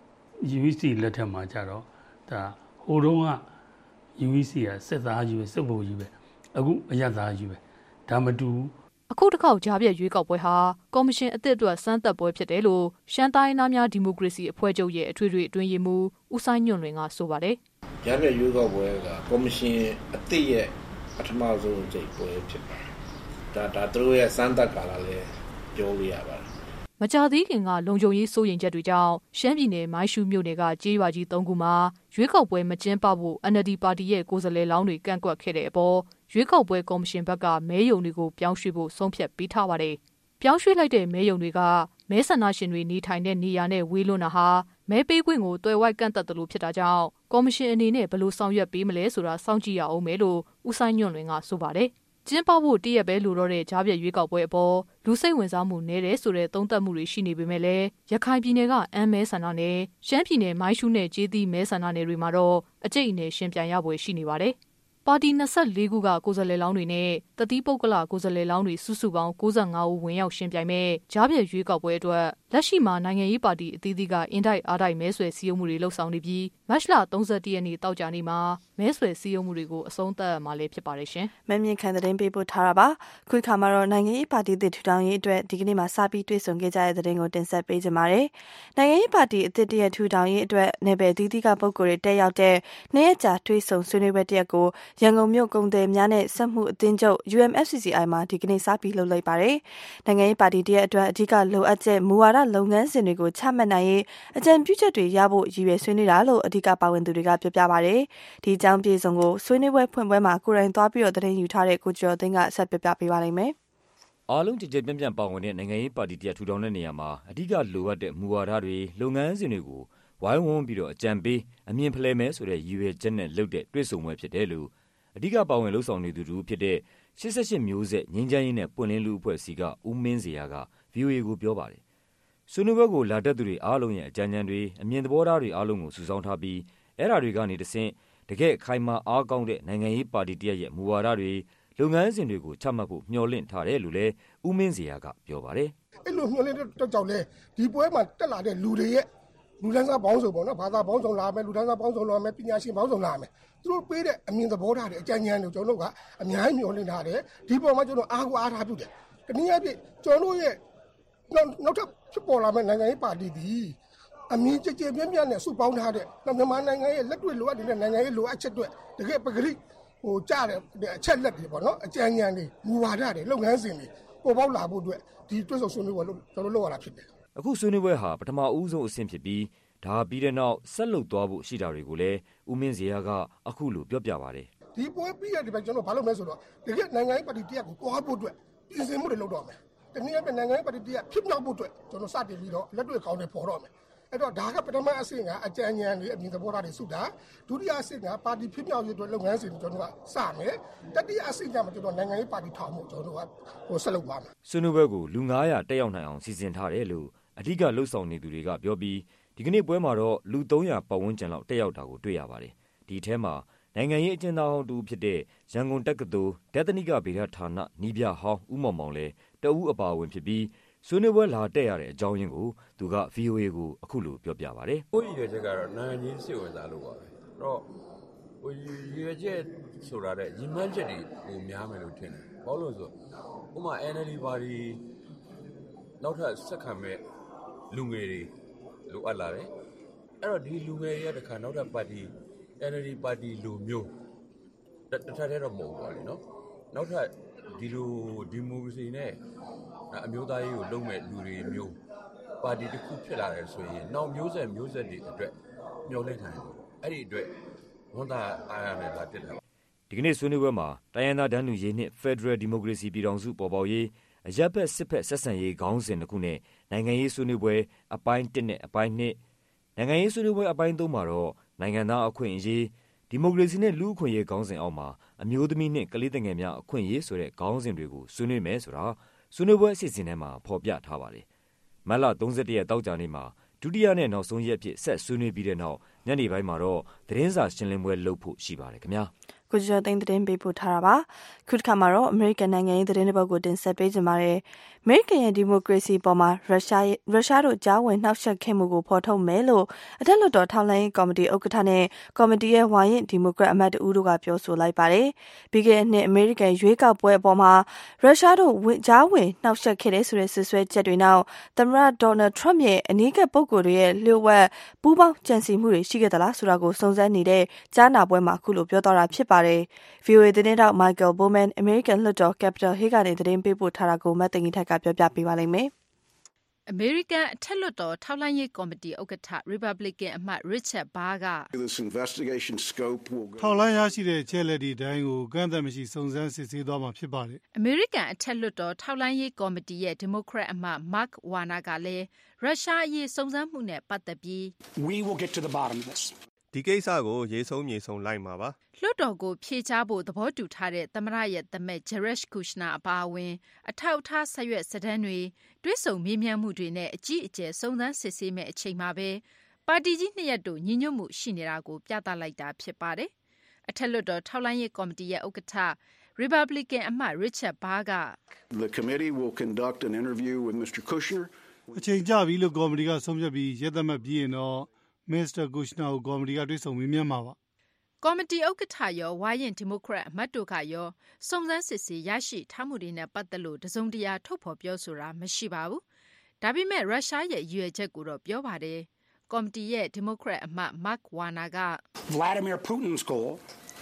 U E C လက်ထက်မှာကြတော့ဒါဟိုတုန်းက U E C ကစစ်သားကြီးပဲစစ်ဗိုလ်ကြီးပဲအခုအရပ်သားကြီးပဲဒါမတူအခုတစ်ခေါက်ကြားပြည့်ရွေးကောက်ပွဲဟာကော်မရှင်အသစ်အတွက်စမ်းသပ်ပွဲဖြစ်တယ်လို့ရှမ်းတိုင်းသားများဒီမိုကရေစီအဖွဲ့ချုပ်ရဲ့အထွေထွေအတွင်းရေးမှူးဦးဆိုင်ညွန့်လွင်ကဆိုပါတယ်ကြားပြည့်ရွေးကောက်ပွဲကကော်မရှင်အသစ်ရဲ့ပထမဆုံးအကြိမ်ပွဲဖြစ်ပါတယ်ဒါဒါသူတို့ရဲ့စမ်းသပ်ကာလလည်းပြောလို့ရပါတယ်မကြာသေးခင်ကလုံခြုံရေးစိုးရိမ်ချက်တွေကြောင့်ရှမ်းပြည်နယ်မိုင်းရှူးမြို့နယ်ကကြေးရွာကြီးသုံးခုမှာရွေးကောက်ပွဲမကျင်းပဖို့ N L D ပါတီရဲ့ကိုယ်စားလှယ်လောင်းတွေကန့်ကွက်ခဲ့တဲ့အပေါ်ရွေးကောက်ပွဲကော်မရှင်ဘက်ကမဲရုံတွေကိုပြောင်းရွှေ့ဖို့ဆုံးဖြတ်ပေးထားပါတယ်။ပြောင်းရွှေ့လိုက်တဲ့မဲရုံတွေကမဲဆန္ဒရှင်တွေနေထိုင်တဲ့နေရာနဲ့ဝေးလွန်းတာဟာမဲပေးခွင့်ကိုတွယ်ဝိုက်ကန့်သက်တယ်လို့ဖြစ်တာကြောင့်ကော်မရှင်အနေနဲ့ဘယ်လိုဆောင်ရွက်ပေးမလဲဆိုတာစောင့်ကြည့်ရအောင်မယ်လို့ဦးဆိုင်ညွန့်လွင်ကဆိုပါတယ်။ကျင်းပဖို့တည့်ရက်ပဲလိုတော့တဲ့ကြားပြရွေးကောက်ပွဲအပေါ်လူစိတ်ဝင်စားမှုနည်းတယ်ဆိုတဲ့သုံးသပ်မှုတွေရှိနေပေမဲ့လည်းရခိုင်ပြည်နယ်ကအမ်းမဲဆန္ဒနယ်ရှမ်းပြည်နယ်မိုင်းရှူးနဲ့ကျေးသီးမဲဆန္ဒနယ်တွေမှာတော့အကျိတ်အနယ်ရှင်ပြိုင်ရပွဲရှိနေပါတယ်။ပါတီ၂၄ခုကကိုယ်စားလှယ်လောင်းတွေနဲ့တတိပုဂ္ဂလကိုယ်စားလှယ်လောင်းတွေစုစုပေါင်း၉၅ဦးဝင်ရောက်ရှင်ပြိုင်မဲ့ကြားပြရွေးကောက်ပွဲအတွက်လက်ရှိမှာနိုင်ငံရေးပါတီအသီးသီးကအင်တိုက်အားတိုက်မဲဆွယ်စည်းရုံးမှုတွေလှုပ်ဆောင်နေပြီးမတ်လ၃၁ရက်နေ့တောက်ကြနေ့မှာမဲဆွယ်စည်းရုံးမှုတွေကိုအဆုံးသတ်မှာလည်းဖြစ်ပါတယ်ရှင်။မမြင့်ခံတဲ့ပေးပို့ထားတာပါ။ခုခါမှာတော့နိုင်ငံရေးပါတီသစ်ထူထောင်ရေးအတွက်ဒီကနေ့မှာစပြီးတွေ့ဆုံခဲ့ကြတဲ့တဲ့ကိုတင်ဆက်ပေးကြပါမယ်။နိုင်ငံရေးပါတီအသစ်တရထူထောင်ရေးအတွက်နယ်ပယ်အသီးသီးကပုဂ္ဂိုလ်တွေတက်ရောက်တဲ့နေ့ရက်ကြာတွေ့ဆုံဆွေးနွေးပွဲတရက်ကိုရန်ကုန်မြို့ကုန်သည်များနဲ့စက်မှုအသင်းချုပ် U M F C C I မှာဒီကနေ့စပြီးလုပ်လိုက်ပါတယ်။နိုင်ငံရေးပါတီတရက်အတွက်အဓိကလိုအပ်ချက်မူဝါဒလုပ်ငန်းစဉ်တွေကိုချမှတ်နိုင်ရေးအကြံပြုချက်တွေရဖို့ရည်ရွယ်ဆွေးနွေးတာလို့အဓိကပါဝင်သူတွေကပြောပြပါတယ်။ဒီအကြောင်းပြေဆုံးကိုဆွေးနွေးပွဲဖွင့်ပွဲမှာကိုယ်တိုင်သွားပြီးတော့သတင်းယူထားတဲ့ကိုကျော်သိန်းကဆက်ပြပြပေးပါလိမ့်မယ်။အားလုံးကြည်ကြဲပြန့်ပြန့်ပါဝင်တဲ့နိုင်ငံရေးပါတီတရက်ထူထောင်တဲ့နေရာမှာအဓိကလိုအပ်တဲ့မူဝါဒတွေလုပ်ငန်းစဉ်တွေကိုဝိုင်းဝန်းပြီးတော့အကြံပေးအမြင်ဖလှယ်မယ်ဆိုတဲ့ရည်ရွယ်ချက်နဲ့လုပ်တဲ့တွေ့ဆုံပွဲဖြစ်တယ်လို့အဓိကပါဝင်လှုပ်ဆောင်နေသူတို့ဖြစ်တဲ့ရှစ်ဆယ့်ရှစ်မျိုးဆက်ငြိမ်းချမ်းရေးနဲ့ပွင့်လင်းလူအဖွဲ့အစည်းကဦးမင်းစရာက ဗွီအိုအေကိုပြောပါတယ်။ဆွေးနွေးပွဲကိုလာတက်သူတွေအားလုံးရဲ့အကြံဉာဏ်တွေအမြင်သဘောထားတွေအားလုံးကိုစုဆောင်းထားပြီးအဲ့ဓာတွေကနေတဆင့်တကယ့်ခိုင်မာအားကောင်းတဲ့နိုင်ငံရေးပါတီတရက်ရဲ့မူဝါဒတွေလုပ်ငန်းစဉ်တွေကိုချမှတ်ဖို့မျှော်လင့်ထားတယ်လို့လည်းဦးမင်းစရာကပြောပါတယ်။အဲ့လိုမျှော်လင့်တဲ့ကြောင့်လဲဒီပွဲမှာတက်လာတဲ့လူတွေရဲ့လူတန်းစားပေါင်းစုံပေါ့နော်ဘာသာပေါင်းစုံလာမယ်လူတန်းစားပေါင်းစုံလာမယ်ပညာရှင်ပေါင်းစုံလာမယ်သူတို့ပေးတဲ့အမြင်သဘောထားတွေအကြံဉာဏ်တွေကျွန်တော်တို့ကအများကြီးမျှော်လင့်ထားတယ်ဒီပေါ်မှာကျွန်တော်အားကိုအားထားပြုတယ်တနည်းအားဖြင့်ကျွန်တော်တို့ရဲ့နောက်ထပ်ဖြစ်ပေါ်လာမယ့်နိုင်ငံရေးပါတီဒီအမြင်ကြကြပြန့်ပြန့်နဲ့စုပေါင်းထားတဲ့မြန်မာနိုင်ငံရဲ့လက်တွေ့လိုအပ်တဲ့နိုင်ငံရေးလိုအပ်ချက်တွေတကယ်ပဂရိဟိုကြားတဲ့အချက်လက်တွေပေါ့နော်အကြံဉာဏ်တွေမူဝါဒတွေလုပ်ငန်းစဉ်တွေပေါ်ပေါက်လာဖို့အတွက်ဒီတွဲဆုံဆွေးနွေးပွဲလို့ကျွန်တော်လုပ်ရတာဖြစ်တယ်အခုဆွေးနွေးပွဲဟာပထမဦးဆုံးအဆင့်ဖြစ်ပြီးဒါပြီးတဲ့နောက်ဆက်လုပ်သွားဖို့ရှိတာတွေကိုလည်းဦးမင်းစရာကအခုလိုပြောပြပါတယ်ဒီပွဲပြီးရတဲ့ဘက်ကျွန်တော်ဘာလုပ်မလဲဆိုတော့တကယ်နိုင်ငံရေးပါတီတရက်ကိုတွားဖို့အတွက်ပြင်ဆင်မှုတွေလုပ်တော့မယ်တနည်းအားဖြင့်နိုင်ငံရေးပါတီတရက်ဖြစ်မြောက်ဖို့အတွက်ကျွန်တော်စတင်ပြီးတော့လက်တွေ့ကောင်းတွေပေါ်တော့မယ်အဲ့တော့ဒါကပထမအဆင့်ကအကြံဉာဏ်တွေအမြင်သဘောထားတွေစုတာဒုတိယအဆင့်ကပါတီဖြစ်မြောက်ရေးအတွက်လုပ်ငန်းစဉ်တွေကျွန်တော်ကစမယ်တတိယအဆင့်ကျမှကျွန်တော်နိုင်ငံရေးပါတီထောင်ဖို့ကျွန်တော်ကဟိုဆက်လုပ်ပါမယ်ဆွေးနွေးပွဲကိုလူ၅၀၀တက်ရောက်နိုင်အောင်စီစဉ်ထားတယ်လို့အဓိကလှုပ်ဆောင်နေသူတွေကပြောပြီးဒီကနေ့ပွဲမှာတော့လူ၃၀၀ပတ်ဝန်းကျင်လောက်တက်ရောက်တာကိုတွေ့ရပါတယ်ဒီအထဲမှာနိုင်ငံရေးအကျဉ်းသားဟောင်းတူဖြစ်တဲ့ရန်ကုန်တက္ကသိုလ်ဒသနိကဗေဒဌာနနီးပြဟောင်းဦးမောင်မောင်လည်းတဦးအပါအဝင်ဖြစ်ပြီးဆွေးနွေးပွဲလာတက်ရတဲ့အကြောင်းရင်းကိုသူက ဗွီအိုအေ ကိုအခုလိုပြောပြပါတယ်။ကိုယ့်ရည်ရွယ်ချက်ကတော့နိုင်ငံကြီးစိတ်ဝင်စားလို့ပါပဲ။အဲ့တော့ဟိုရည်ရွယ်ချက်ဆိုတာတဲ့ရည်မှန်းချက်တွေကိုများမယ်လို့ထင်တယ်။ဘာလို့လဲဆိုဥပမာ N L D ပါတီနောက်ထပ်ဆက်ခံမဲ့လူငယ်တွေလိုအပ်လာတယ်။အဲ့တော့ဒီလူငယ်တွေရဲ့တခါနောက်ထပ်ပါတီ N L D ပါတီလူမျိုးတစ်ထပ်တည်းတော့မဟုတ်ပါဘူးเนาะ။နောက်ထပ်ဒီလိုဒီမိုကရေစီနဲ့အမျိုးသားရေးကိုလုံးမဲ့လူတွေမျိုးပါတီတစ်ခုဖြစ်လာတယ်ဆိုရင်နောက်မျိုးဆက်မျိုးဆက်တွေအတွက်မျှော်လင့်နိုင်တယ်အဲ့ဒီအတွက်ဝန်တာအားရနဲ့လာတက်တယ်ဒီကနေ့ဆွေးနွေးပွဲမှာတိုင်းရင်းသားဒန်းလူရေးနှင့် Federal Democracy ပြည်ထောင်စုပေါ်ပေါက်ရေးအရပ်ဘက်စစ်ဘက်ဆက်ဆံရေးခေါင်းစဉ်တစ်ခုနဲ့နိုင်ငံရေးဆွေးနွေးပွဲအပိုင်းတစ်နဲ့အပိုင်းနှစ်နိုင်ငံရေးဆွေးနွေးပွဲအပိုင်းသုံးမှာတော့နိုင်ငံသားအခွင့်အရေးဒီမိုကရေစီနဲ့လူ့အခွင့်အရေးခေါင်းစဉ်အောက်မှာအမျိုးသမီးနှင့်ကလေးငယ်များအခွင့်အရေးဆိုတဲ့ခေါင်းစဉ်တွေကိုဆွေးနွေးမယ်ဆိုတာဆွေးနွေးပွဲအစီအစဉ်ထဲမှာဖော်ပြထားပါတယ်။မတ်လ၃၁ရက်တောက်ကြနေ့မှာဒုတိယနဲ့နောက်ဆုံးရက်ဖြစ်ဆက်ဆွေးနွေးပြီးတဲ့နောက်ညနေပိုင်းမှာတော့သတင်းစာရှင်းလင်းပွဲလုပ်ဖို့ရှိပါတယ်ခင်ဗျာ။ကိုကျော်သိန်းသတင်းပေးပို့ထားတာပါခုတစ်ခါမှာတော့အမေရိကန်နိုင်ငံရေးသတင်းတစ်ပုဒ်ကိုတင်ဆက်ပေးကြပါမယ်အမေရိကန်ရဲ့ဒီမိုကရေစီပေါ်မှာရုရှားရုရှားတို့ကြားဝင်နှောက်ယှက်ခဲ့မှုကိုဖော်ထုတ်မယ်လို့အထက်လွှတ်တော်ထောက်လှမ်းရေးကော်မတီဥက္ကဋ္ဌနဲ့ကော်မတီရဲ့ဝါရင့်ဒီမိုကရက်အမတ်တို့ကပြောဆိုလိုက်ပါတယ်ပြီးခဲ့တဲ့နှစ်အမေရိကန်ရွေးကောက်ပွဲအပေါ်မှာရုရှားတို့ကြားဝင်နှောက်ယှက်ခဲ့တဲ့ဆိုတဲ့ဆွဆွဲချက်တွေနောက်သမ္မတဒေါ်နယ်ထရမ့်ရဲ့အနီးကပ်ပုဂ္ဂိုလ်တွေရဲ့လျှို့ဝှက်ပူးပေါင်းကြံစည်မှုတွေရှိခဲ့သလားဆိုတာကိုစုံစမ်းနေတဲ့ကြားနာပွဲမှာအခုလိုပြောသွားတာဖြစ်ပါတယ်ဗီအိုအေသတင်းတောက် Michael Bowman အမေရိကန်လွှတ်တော် Capitol Hill ကနေသတင်းပေးပို့ထားတာကိုမတ်တင်ကြီးထက်ကပြောပြပေးပါလိမ့်မယ်အမေရိကန်အထက်လွှတ်တော်ထောက်လှမ်းရေးကော်မတီဥက္ကဋ္ဌ Republican အမတ် Richard Burr ကထောက်လှမ်းရရှိတဲ့အချက်အလက်တွေတိုင်းကိုကန့်သတ်မရှိစုံစမ်းစစ်ဆေးသွားမှာဖြစ်ပါတယ်အမေရိကန်အထက်လွှတ်တော်ထောက်လှမ်းရေးကော်မတီရဲ့ Democrat အမတ် Mark Warner ကလည်းရုရှားအရေးစုံစမ်းမှုနဲ့ပတ်သက်ပြီး We will get to the bottom of this ဒီကိစ္စကိုရေးဆုံးမြေဆုံးလိုက်မှာပါလွှတ်တော်ကိုဖြေချဖို့သဘောတူထားတဲ့သမ္မတရဲ့သမက် Jared Kushner အပါအဝင်အထောက်အထားဆက်ရွက်စတမ်းတွေတွဲဆုံမေးမြန်းမှုတွေနဲ့အကြီးအကျယ်စုံစမ်းစစ်ဆေးမဲ့အချိန်မှာပဲပါတီကြီးနှစ်ရပ်တို့ညီညွတ်မှုရှိနေတာကိုပြသလိုက်တာဖြစ်ပါတယ်အထက်လွှတ်တော်ထောက်လှမ်းရေးကော်မတီရဲ့ဥက္ကဋ္ဌ Republican အမတ် Richard Burr က The committee will conduct an interview with Mister Kushner အချိန်ကြပြီလို့ကော်မတီကဆုံးဖြတ်ပြီးရက်သမှတ်ပြီးရင်တော့ Mister Kushner ကိုကော်မတီကတွေ့ဆုံမေးမြန်းမှာပါကော်မတီဥက္ကဋ္ဌရောဝါရင်ဒီမိုကရက်အမတ်တို့ကရောစုံစမ်းစစ်ဆေးရရှိထားမှုတွေနဲ့ပတ်သက်လို့တစုံတရာထုတ်ဖော်ပြောဆိုတာမရှိပါဘူး။ဒါပေမဲ့ရုရှားရဲ့ရည်ရွယ်ချက်ကိုတော့ပြောပါတယ်။ကော်မတီရဲ့ဒီမိုကရက်အမတ် Mark Warner က Vladimir Putin's goal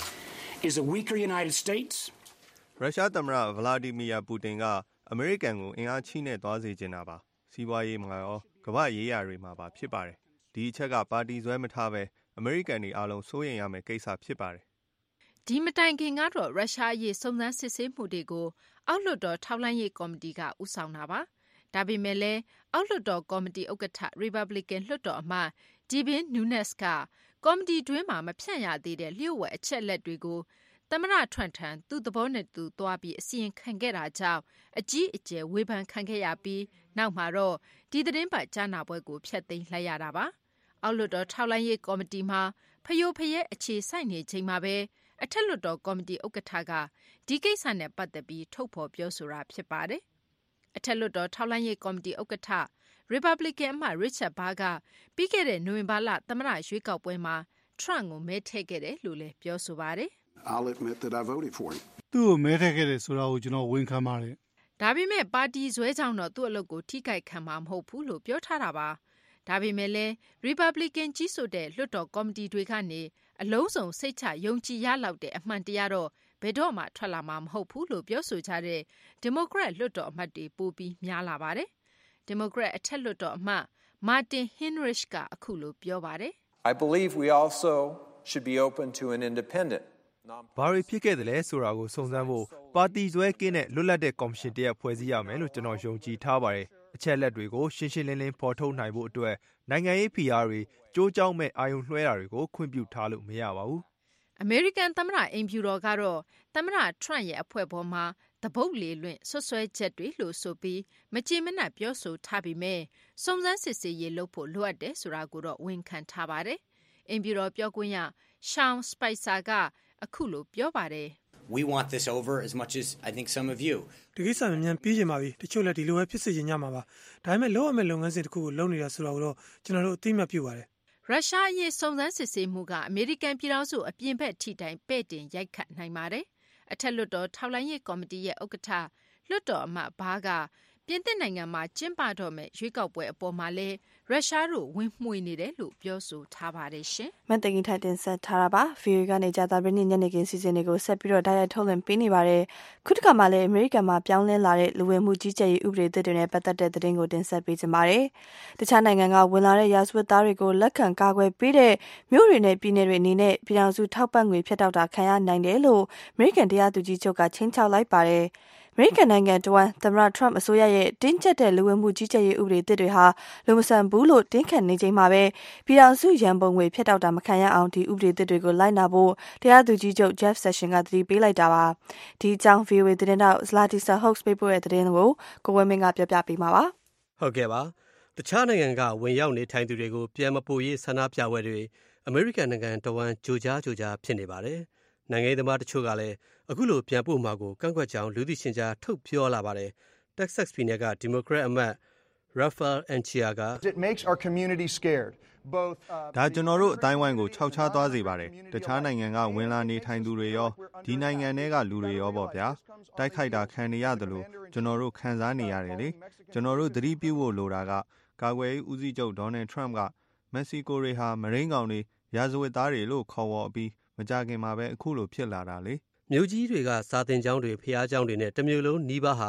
is a weaker United States ရုရှားသမ္မတဗလာဒီမီယာပူတင်ကအမေရိကန်ကိုအင်အားချိနဲ့သွားစေချင်တာပါ။စီးပွားရေးမှာရောကမ္ဘာ့ရေးရာတွေမှာပါဖြစ်ပါတယ်။ဒီအချက်ကပါတီဆွဲမထားပဲအမေရိကန်တွေအားလုံးစိုးရိမ်ရမယ့်ကိစ္စဖြစ်ပါတယ်။ဒီမတိုင်ခင်ကတော့ရုရှားအရေးစုံစမ်းစစ်ဆေးမှုတွေကိုအောက်လွှတ်တော်ထောက်လှမ်းရေးကော်မတီကဦးဆောင်တာပါ။ဒါပေမဲ့လည်းအောက်လွှတ်တော်ကော်မတီဥက္ကဋ္ဌ Republican လွှတ်တော်အမတ် Devin Nunes ကကော်မတီတွင်းမှာမဖြန့်ရသေးတဲ့လျှို့ဝှက်အချက်လက်တွေကိုသမ္မတထရန့်ထံသူ့သဘောနဲ့သူသွားပြီးအစီရင်ခံခဲ့တာကြောင့်အကြီးအကျယ်ဝေဖန်ခံခဲ့ရပြီးနောက်မှာတော့ဒီသတင်းပတ်ကြားနာပွဲကိုဖျက်သိမ်းလိုက်ရတာပါ။အောက်လွှတ်တော်ထောက်လှမ်းရေးကော်မတီမှာဖယိုဖယဲအခြေစိုက်နေချိန်မှာပဲအထက်လွှတ်တော်ကော်မတီဥက္ကဋ္ဌကဒီကိစ္စနဲ့ပတ်သက်ပြီးထုတ်ဖော်ပြောဆိုတာဖြစ်ပါတယ်။အထက်လွှတ်တော်ထောက်လှမ်းရေးကော်မတီဥက္ကဋ္ဌ Republican အမတ် Richard Burr ကပြီးခဲ့တဲ့နိုဝင်ဘာလသမ္မတရွေးကောက်ပွဲမှာ Trump ကိုမဲထည့်ခဲ့တယ်လို့လည်းပြောဆိုပါတယ်။ I'll admit that I voted for him. သူ့ကိုမဲထည့်ခဲ့တယ်ဆိုတာကိုကျွန်တော်ဝန်ခံပါတယ်။ဒါပေမဲ့ပါတီဇွဲကြောင့်တော့သူ့အလုပ်ကိုထိခိုက်ခံမှာမဟုတ်ဘူးလို့ပြောထားတာပါ။ဒါပေမဲ့လည်း Republican ကြီးစိုးတဲ့လွှတ်တော်ကော်မတီတွေကနေအလုံးစုံစိတ်ချယုံကြည်ရလောက်တဲ့အမှန်တရားတော့ဘယ်တော့မှထွက်လာမှာမဟုတ်ဘူးလို့ပြောဆိုကြတဲ့ Democrat လွှတ်တော်အမတ်တွေပိုပြီးများလာပါတယ်။ Democrat အထက်လွှတ်တော်အမတ် Martin Heinrich ကအခုလိုပြောပါတယ်။ I believe we also should be open to an independent ဘာတွေဖြစ်ခဲ့တယ်လဲဆိုတာကိုစုံစမ်းဖို့ပါတီဇွဲကင်းတဲ့လွတ်လပ်တဲ့ကော်မရှင်တရက်ဖွဲ့စည်းရမယ်လို့ကျွန်တော်ယုံကြည်ထားပါတယ်။အချက်လက်တွေကိုရှင်းရှင်းလင်းလင်းဖော်ထုတ်နိုင်ဖို့အတွက်နိုင်ငံရေးဖိအားတွေကြိုးကြောင်းမဲ့အာရုံလွှဲတာတွေကိုခွင့်ပြုထားလို့မရပါဘူး။ American သမ္မတအိမ်ဖြူတော်ကတော့သမ္မတ Trump ရဲ့အဖွဲ့ပေါ်မှာသဘုတ်လေလွင့်ဆွဆွဲချက်တွေလို့ဆိုပြီးမကြေမနက်ပြောဆိုထားပြီးမြဲစုံစမ်းစစ်ဆေးရေးလုပ်ဖို့လိုအပ်တယ်ဆိုတာကိုတော့ဝန်ခံထားပါတယ်။အိမ်ဖြူတော်ပြောခွင့်ရ Sean Spicer ကအခုလိုပြောပါတယ် We want this over as much as I think some of you ဒီကိစ္စမြန်မြန်ပြီးချင်ပါပြီတချို့လည်းဒီလိုပဲဖြစ်စေချင်ကြမှာပါဒါပေမဲ့လောရမယ့်လုပ်ငန်းစဉ်တစ်ခုကိုလုပ်နေတာဆိုတာကိုတော့ကျွန်တော်တို့အသိမှတ်ပြုပါတယ်ရုရှားအရေးစုံစမ်းစစ်ဆေးမှုကအမေရိကန်ပြည်ထောင်စုအပြင်ဘက်ထိတိုင်ပဲ့တင်ရိုက်ခတ်နိုင်ပါတယ်အထက်လွှတ်တော်ထောက်လှမ်းရေးကော်မတီရဲ့ဥက္ကဋ္ဌလွှတ်တော်အမတ်ဘားကပြင်သစ်နိုင်ငံမှာကျင်းပတော့မဲ့ရွေးကောက်ပွဲအပေါ်မှာလဲရုရှားတို့ဝင်မှွေနေတယ်လို့ပြောဆိုထားပါတယ်ရှင်။မတ်တကင်ထိုင်တင်ဆက်ထားတာပါ။ ဗီအိုအေ ကနေကြာသပတေးနေ့ညနေခင်းစီစဉ်တွေကိုဆက်ပြီးတော့တိုက်ရိုက်ထုတ်လွှင့်ပေးနေပါတယ်။ခုတစ်ခါမှလည်းအမေရိကန်မှာပြောင်းလဲလာတဲ့လူဝင်မှုကြီးကြပ်ရေးဥပဒေသစ်တွေနဲ့ပတ်သက်တဲ့သတင်းကိုတင်ဆက်ပေးကြပါမယ်။တခြားနိုင်ငံကဝင်လာတဲ့ရာဇဝတ်သားတွေကိုလက်ခံကာကွယ်ပေးတဲ့မြို့တွေနဲ့ပြည်နယ်တွေအနေနဲ့ပြည်ထောင်စုထောက်ပံ့ငွေဖြတ်တောက်တာခံရနိုင်တယ်လို့အမေရိကန်တရားသူကြီးချုပ်ကချင်းချောက်လိုက်ပါတယ်။အမေရိကန်နိုင်ငံတဝန်းသမ္မတထရမ့်အစိုးရရဲ့တင်းကျပ်တဲ့လူဝင်မှုကြီးကြပ်ရေးဥပဒေသစ်တွေဟာလူမဆန်ဘူးလို့တင်းခံနေချိန်မှာပဲပြည်ထောင်စုရန်ပုံငွေဖြတ်တောက်တာမခံရအောင်ဒီဥပဒေသစ်တွေကိုလိုက်နာဖို့တရားသူကြီးချုပ် Jeff Sessions ကသတိပေးလိုက်တာပါ။ဒီအကြောင်း ဗီအိုအေ သတင်းတောက် Zlatisa Hoax ပေးပို့တဲ့သတင်းကိုကိုဝင်းမင်းကပြောပြပေးမှာပါ။ဟုတ်ကဲ့ပါ။တခြားနိုင်ငံကဝင်ရောက်နေထိုင်သူတွေကိုပြန်မပို့ရေးဆန္ဒပြပွဲတွေအမေရိကန်နိုင်ငံတဝန်းကြိုကြားကြိုကြားဖြစ်နေပါတယ်။နိုင်ငံသမားတချို့ကလည်းအခုလိုပြန်ပို့မှာကိုကန့်ကွက်ကြောင်းလူသိရှင်ကြားထုတ်ပြောလာပါတယ်။ Texas ပြည်နယ်က Democrat အမတ် Rafael Anchia က It makes our community scared. Both ဒါကျွန်တော်တို့အတိုင်းဝိုင်းကိုခြောက်ခြားသွားစေပါတယ်။တခြားနိုင်ငံကဝင်လာနေထိုင်သူတွေရောဒီနိုင်ငံထဲကလူတွေရောပေါ့ဗျာ။တိုက်ခိုက်တာခံနေရတယ်လို့ကျွန်တော်တို့ခံစားနေရတယ်လေ။ကျွန်တော်တို့သတိပြုဖို့လိုတာကကာကွယ်ရေးဦးစီးချုပ် Donald Trump ကမက္ကဆီကိုတွေဟာမရင်းကောင်တွေရာဇဝတ်သားတွေလို့ခေါ်ဝေါ်ပြီးမကြခင်မှာပဲအခုလိုဖြစ်လာတာလေမြို့ကြီးတွေကစာသင်ကျောင်းတွေဖျားကျောင်းတွေနဲ့တမျိုးလုံးနီးပါးဟာ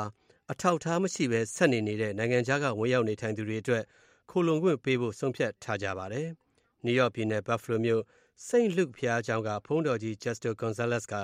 အထောက်အထားမရှိဘဲဆက်နေနေတဲ့နိုင်ငံခြားကဝင်ရောက်နေထိုင်သူတွေအတွက်ခိုလှုံခွင့်ပေးဖို့ဆုံးဖြတ်ထားကြပါတယ်။ နယူးယောက်ပြည်နယ်ဘတ်ဖလိုမြို့စိန့်လုခ်ဘုရားကျောင်းကဘုန်းတော်ကြီး Justo Gonzalez က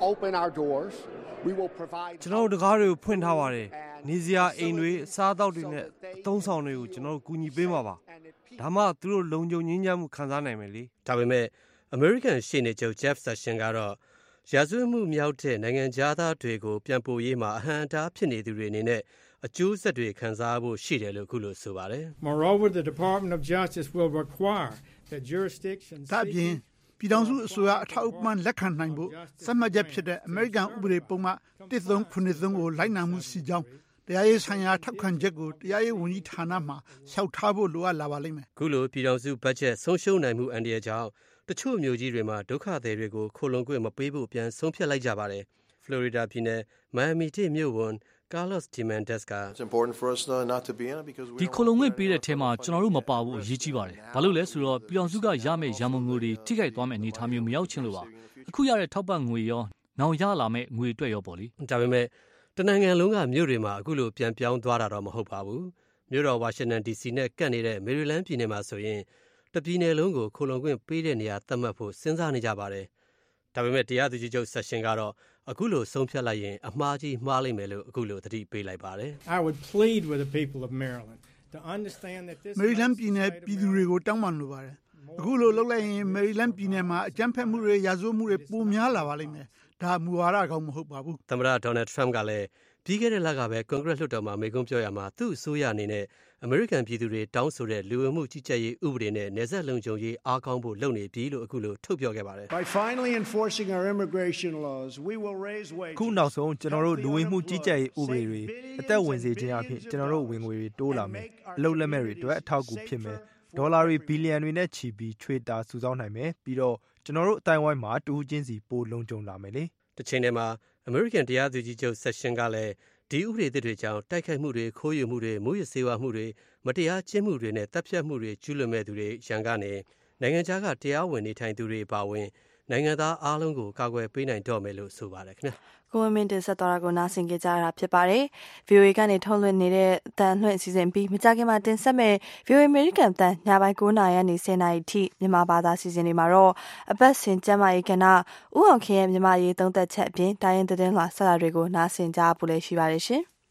ကျွန်တော်တို့တကားတွေကိုဖွင့်ထားပါတယ်။နေစရာအိမ်တွေအစားအသောက်တွေနဲ့အသုံးဆောင်တွေကိုကျွန်တော်တို့ကူညီပေးမှာပါ။ဒါမှသူတို့လုံခြုံငြိမ်းချမ်းမှုခံစားနိုင်မယ်လေ။ဒါပေမဲ့အမေရိကန်ရှေ့နေချုပ် Jeff Sessions ကတော့ရာဇဝတ်မှုမြောက်တဲ့နိုင်ငံသားတွေကိုပြန်ပို့ရေးမှာအဟံအတားဖြစ်နေသူတွေအနေနဲ့အကျိုးဆက်တွေခံစားဖို့ရှိတယ်လို့ခုလိုဆိုပါတယ်။ Moreover, the Department of Justice will require that jurisdictions ဒါပြင်ပြည်ထောင်စုအစိုးရအထောက်အပံ့လက်ခံနိုင်ဖို့စမှတ်ချက်ဖြစ်တဲ့အမေရိကန်ဥပဒေပုံမှန်one thirty-sevenကိုလိုက်နာမှုရှိကြောင်းတရားရေးဆိုင်ရာထောက်ခံချက်ကိုတရားရေးဝန်ကြီးဌာနမှလျှောက်ထားဖို့လိုအပ်လာပါလိမ့်မယ်။ခုလိုပြည်ထောင်စုဘတ်ဂျက်ဆုံးရှုံးနိုင်မှုအန္တရာယ်ကြောင့်တချို့မြို့ကြီးတွေမှာဒုက္ခသည်တွေကိုခိုလှုံခွင့်မပေးဖို့ပြန်ဆုံးဖြတ်လိုက်ကြပါတယ်။ ဖလော်ရီဒါပြည်နယ်မိုင်ယာမီတိမြို့ဝန်Carlos Timendes ကဒီခိုလုံငွေပေးတဲ့ထဲမှာကျွန်တော်တို့မပါဘူးအရေးကြီးပါတယ်။ဘာလို့လဲဆိုတော့ပြည်အောင်စုကရမယ့်ရန်ပုံငွေတွေထိခိုက်သွားမယ့်အနေအထားမျိုးမရောက်ချင်လို့ပါ။အခုရတဲ့ထောက်ပံ့ငွေရောနောင်ရလာမယ့်ငွေအတွက်ရောပေါ့လေ။ဒါပေမဲ့တနိုင်ငံလုံးကမြို့တွေမှာအခုလိုပြန်ပြောင်းသွားတာတော့မဟုတ်ပါဘူး။မြို့တော်ဝါရှင်တန် ဒီစီ နဲ့ကပ်နေတဲ့မေရီလန်းပြည်နယ်မှာဆိုရင်တပြည်နယ်လုံးကိုခိုလုံခွင့်ပေးတဲ့နေရာသတ်မှတ်ဖို့စဉ်းစားနေကြပါတယ်။ဒါပေမဲ့တရားသူကြီးချုပ်ဆက်ရှင်ကတော့အခုလိုဆုံးဖြတ်လိုက်ရင်အမှားကြီးမှားလိမ့်မယ်လို့အခုလိုသတိပေးလိုက်ပါတယ်။ I would plead with the people of Maryland to understand that this Maryland ပြည်နယ်ပြည်သူတွေကိုတောင်းပန်လိုပါတယ်။အခုလိုလုပ်လိုက်ရင် Maryland ပြည်နယ်မှာအကြမ်းဖက်မှုတွေရာဇဝတ်မှုတွေပိုများလာပါလိမ့်မယ်။ဒါမူဝါဒကောင်းမဟုတ်ပါဘူး။သမ္မတ Donald Trump ကလည်းပြီးခဲ့တဲ့လကပဲကွန်ဂရက်လွှတ်တော်မှာမိန့်ခွန်းပြောရမှာသူ့အစိုးရအနေနဲ့အမေရိကန်ပြည်သူတွေတောင်းဆိုတဲ့လူဝင်မှုကြီးကြပ်ရေးဥပဒေနဲ့နယ်စပ်လုံခြုံရေးအားကောင်းဖို့လုပ်နေပြီလို့အခုလိုထုတ်ပြောခဲ့ပါတယ်။ By finally enforcing our immigration laws, we will raise wages. ခုနောက်ဆုံးကျွန်တော်တို့လူဝင်မှုကြီးကြပ်ရေးဥပဒေတွေအသက်ဝင်စေခြင်းအပြင်ကျွန်တော်တို့ဝင်ငွေတွေတိုးလာမယ်။အလုပ်လက်မဲ့တွေအတွက်အထောက်အကူဖြစ်မယ်။ဒေါ်လာတွေဘီလီယံတွေနဲ့ချီပြီးချွေတာစုဆောင်းနိုင်မယ်။ပြီးတော့ကျွန်တော်တို့အတိုင်းဝိုင်းမှာတူးချင်းစီပိုလုံခြုံလာမယ်လေ။တစ်ချိန်တည်းမှာအမေရိကန်တရားသူကြီးချုပ်ဆက်ရှင်ကလည်းဒီဥပဒေတွေကြောင့်တိုက်ခိုက်မှုတွေခိုးယူမှုတွေမူရစေဝါမှုတွေမတရားကျင့်မှုတွေနဲ့တပ်ဖြတ်မှုတွေကျူးလွန်မဲ့သူတွေရန်ကနေနိုင်ငံခြားကတရားဝင်နေထိုင်သူတွေပါဝင်နိုင်ငံသားအားလုံးကိုကာကွယ်ပေးနိုင်တော့မယ်လို့ဆိုပါတယ်ခင်ဗျာကိုဝင်းမင်းတင်ဆက်သွားတာကိုနားဆင်ကြကြရတာဖြစ်ပါတယ်။ ဗီအိုအေ ကနေထုတ်လွှင့်နေတဲ့အတန်လွှင့်အစီအစဉ်ပြီးမကြခင်မှာတင်ဆက်မဲ့ ဗီအိုအေ American တန်ညပိုင်းnineနာရီကနေtenနာရီထိမြန်မာဘာသာအစီအစဉ်တွေမှာတော့အပတ်စဉ်ကျမ်းမာရေးကဏ္ဍဦးအောင်ခင်ရဲ့မြန်မာရေးသုံးသက်ချက်အပြင်တိုင်းရင်းသတင်းလွှာဆက်တာတွေကိုနားဆင်ကြဖို့လည်းရှိပါတယ်ရှင်။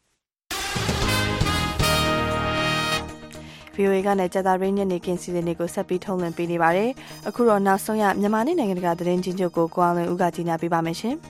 ဗီအိုအေ ကနေကြာသပတေးညနေခင်းစီစဉ်တွေကိုဆက်ပြီးထုတ်လွှင့်ပေးနေပါတယ်။အခုတော့နောက်ဆုံးရမြန်မာနဲ့နိုင်ငံတကာသတင်းချင်းချုပ်ကိုကိုအောင်လွင်ဦးကကြီးညာပေးပါမယ်ရှင်။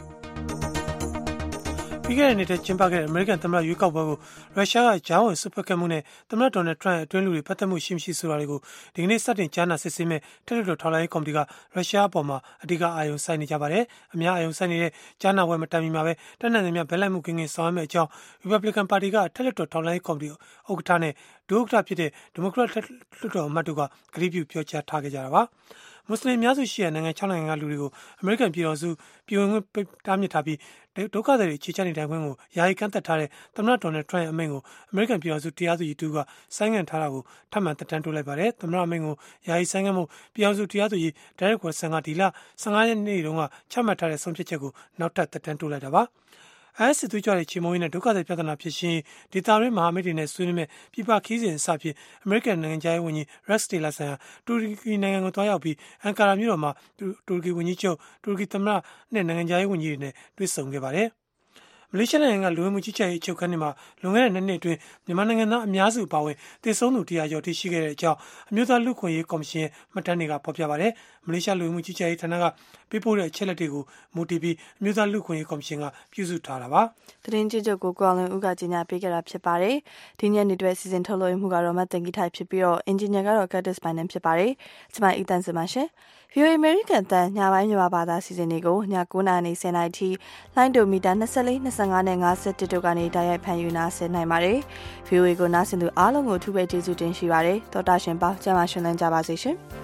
ပြီးခဲ့တဲ့နေ့တည်းကျင်းပခဲ့တဲ့အမေရိကန်သမ္မတရွေးကောက်ပွဲကိုရုရှားကကြားဝင်စွက်ဖက်ခဲ့မှုနဲ့သမ္မတဒေါ်နယ်ထရန့်အတွင်းလူတွေပတ်သက်မှုရှိမရှိဆိုတာတွေကိုဒီကနေ့စတင်ကြားနာစစ်ဆေးမဲ့ထက်တော်ထောက်လိုင်းကော်မတီကရုရှားအပေါ်မှာအဓိကအာရုံစိုက်နေကြပါတယ်။အများအာရုံစိုက်နေတဲ့ကြားနာပွဲမတိုင်မီမှာပဲတနင်္လာနေ့ဘက်လိုက်မှုကင်းကင်းဆောင်ရွက်မဲ့အကြောင်း Republican ပါတီကထက်တော်ထောက်လိုင်းကော်မတီဥက္ကဋ္ဌနဲ့ဒုဥက္ကဋ္ဌဖြစ်တဲ့ Democrat လွှတ်တော်အမတ်တို့ကကတိပြုပြောကြားထားခဲ့ကြတာပါ။မွတ်စလင်အများစုရှိတဲ့နိုင်ငံsixနိုင်ငံကလူတွေကိုအမေရိကန်ပြည်တော်စုပြည်ဝင်ခွင့်တားမြစ်ထားပြီးဒုက္ခသည်တွေအခြေချနေထိုင်ခွင့်ကိုယာယီကန့်သတ်ထားတဲ့သမ္မတဒေါ်နယ်ထရန့်ရဲ့အမိန့်ကိုအမေရိကန်ပြည်တော်စုတရားသူကြီးတူကဆိုင်းငံ့ထားတာကိုထပ်မံတက်တန်းတိုးလိုက်ပါတယ်။သမ္မတအမိန့်ကိုယာယီဆိုင်းငံ့မှုပြည်တော်စုတရားသူကြီး Derek Watson ကဒီလfifteenရက်နေ့တုန်းကချမှတ်ထားတဲ့ဆုံးဖြတ်ချက်ကိုနောက်ထပ်တက်တန်းတိုးလိုက်တာပါ။ I S စစ်သွေးကြွတွေချေမှုန်းရေးနဲ့ဒုက္ခသည်ပြဿနာဖြစ်ရှင်းဒေသတွင်းမဟာမိတ်တွေနဲ့ဆွေးနွေးမဲ့ပြည်ပခီးစဉ်အစဖြစ်အမေရိကန်နိုင်ငံခြားရေးဝန်ကြီး Rex Tillerson ဟာတူရကီနိုင်ငံကိုတွားရောက်ပြီးအန်ကာရာမြို့တော်မှာတူရကီဝန်ကြီးချုပ်တူရကီသမ္မတနဲ့နိုင်ငံခြားရေးဝန်ကြီးတွေနဲ့တွေ့ဆုံခဲ့ပါတယ်။မလေးရှားနိုင်ငံကလူဝင်မှုကြီးကြပ်ရေးအချုပ်ခန်းတွေမှာလွန်ခဲ့တဲ့နှစ်နှစ်အတွင်းမြန်မာနိုင်ငံသားအများစုပါဝင်တည်ဆုံးသူone hundredကျော်ထိရှိခဲ့တဲ့အကြောင်းအမျိုးသားလူ့အခွင့်အရေးကော်မရှင်ရဲ့မှတ်တမ်းတွေကဖော်ပြပါတယ်။မလေးရှားလူဝင်မှုကြီးကြပ်ရေးဌာနကပေးပို့တဲ့အချက်လက်တွေကိုမူတည်ပြီးအမျိုးသားလူ့အခွင့်အရေးကော်မရှင်ကပြုစုထားတာပါ။သတင်းကြည့်ချုပ်ကိုကိုအောင်လွင်ဦးကကြီးညာပေးခဲ့တာဖြစ်ပါတယ်။ဒီညနေတွဲစီစဉ်ထုတ်လွှင့်မှုကတော့မတ်တင်ကြီးထိုက်ဖြစ်ပြီးတော့အင်ဂျင်နီယာကတော့ Curtis Bynum ဖြစ်ပါတယ်။ကျွန်မအီတန်စင်ပါရှင်။ဗီအိုအေ American တန်ညပိုင်းမြန်မာဘာသာစီစဉ်တွေကိုညnineနာရီtenနာရီထိလိုင်းဒိုမီတာtwenty-four, twenty-fiveနဲ့fifty-oneတို့ကနေတိုက်ရိုက်ဖန်ယူနာဆင်နိုင်ပါတယ်။ ဗီအိုအေကိုနားဆင်သူအားလုံးကိုအထူးပဲကျေးဇူးတင်ရှိပါတယ်။သောတာရှင်ပေါင်းကျမ်းမာရှင်လန်းကြပါစေရှင်။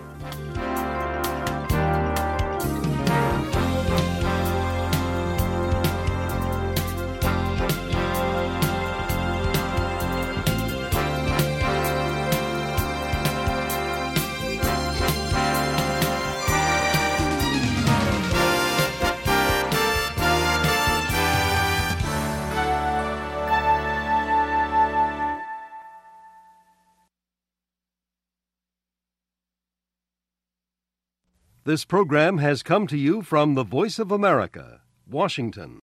This program has come to you from the Voice of America, Washington.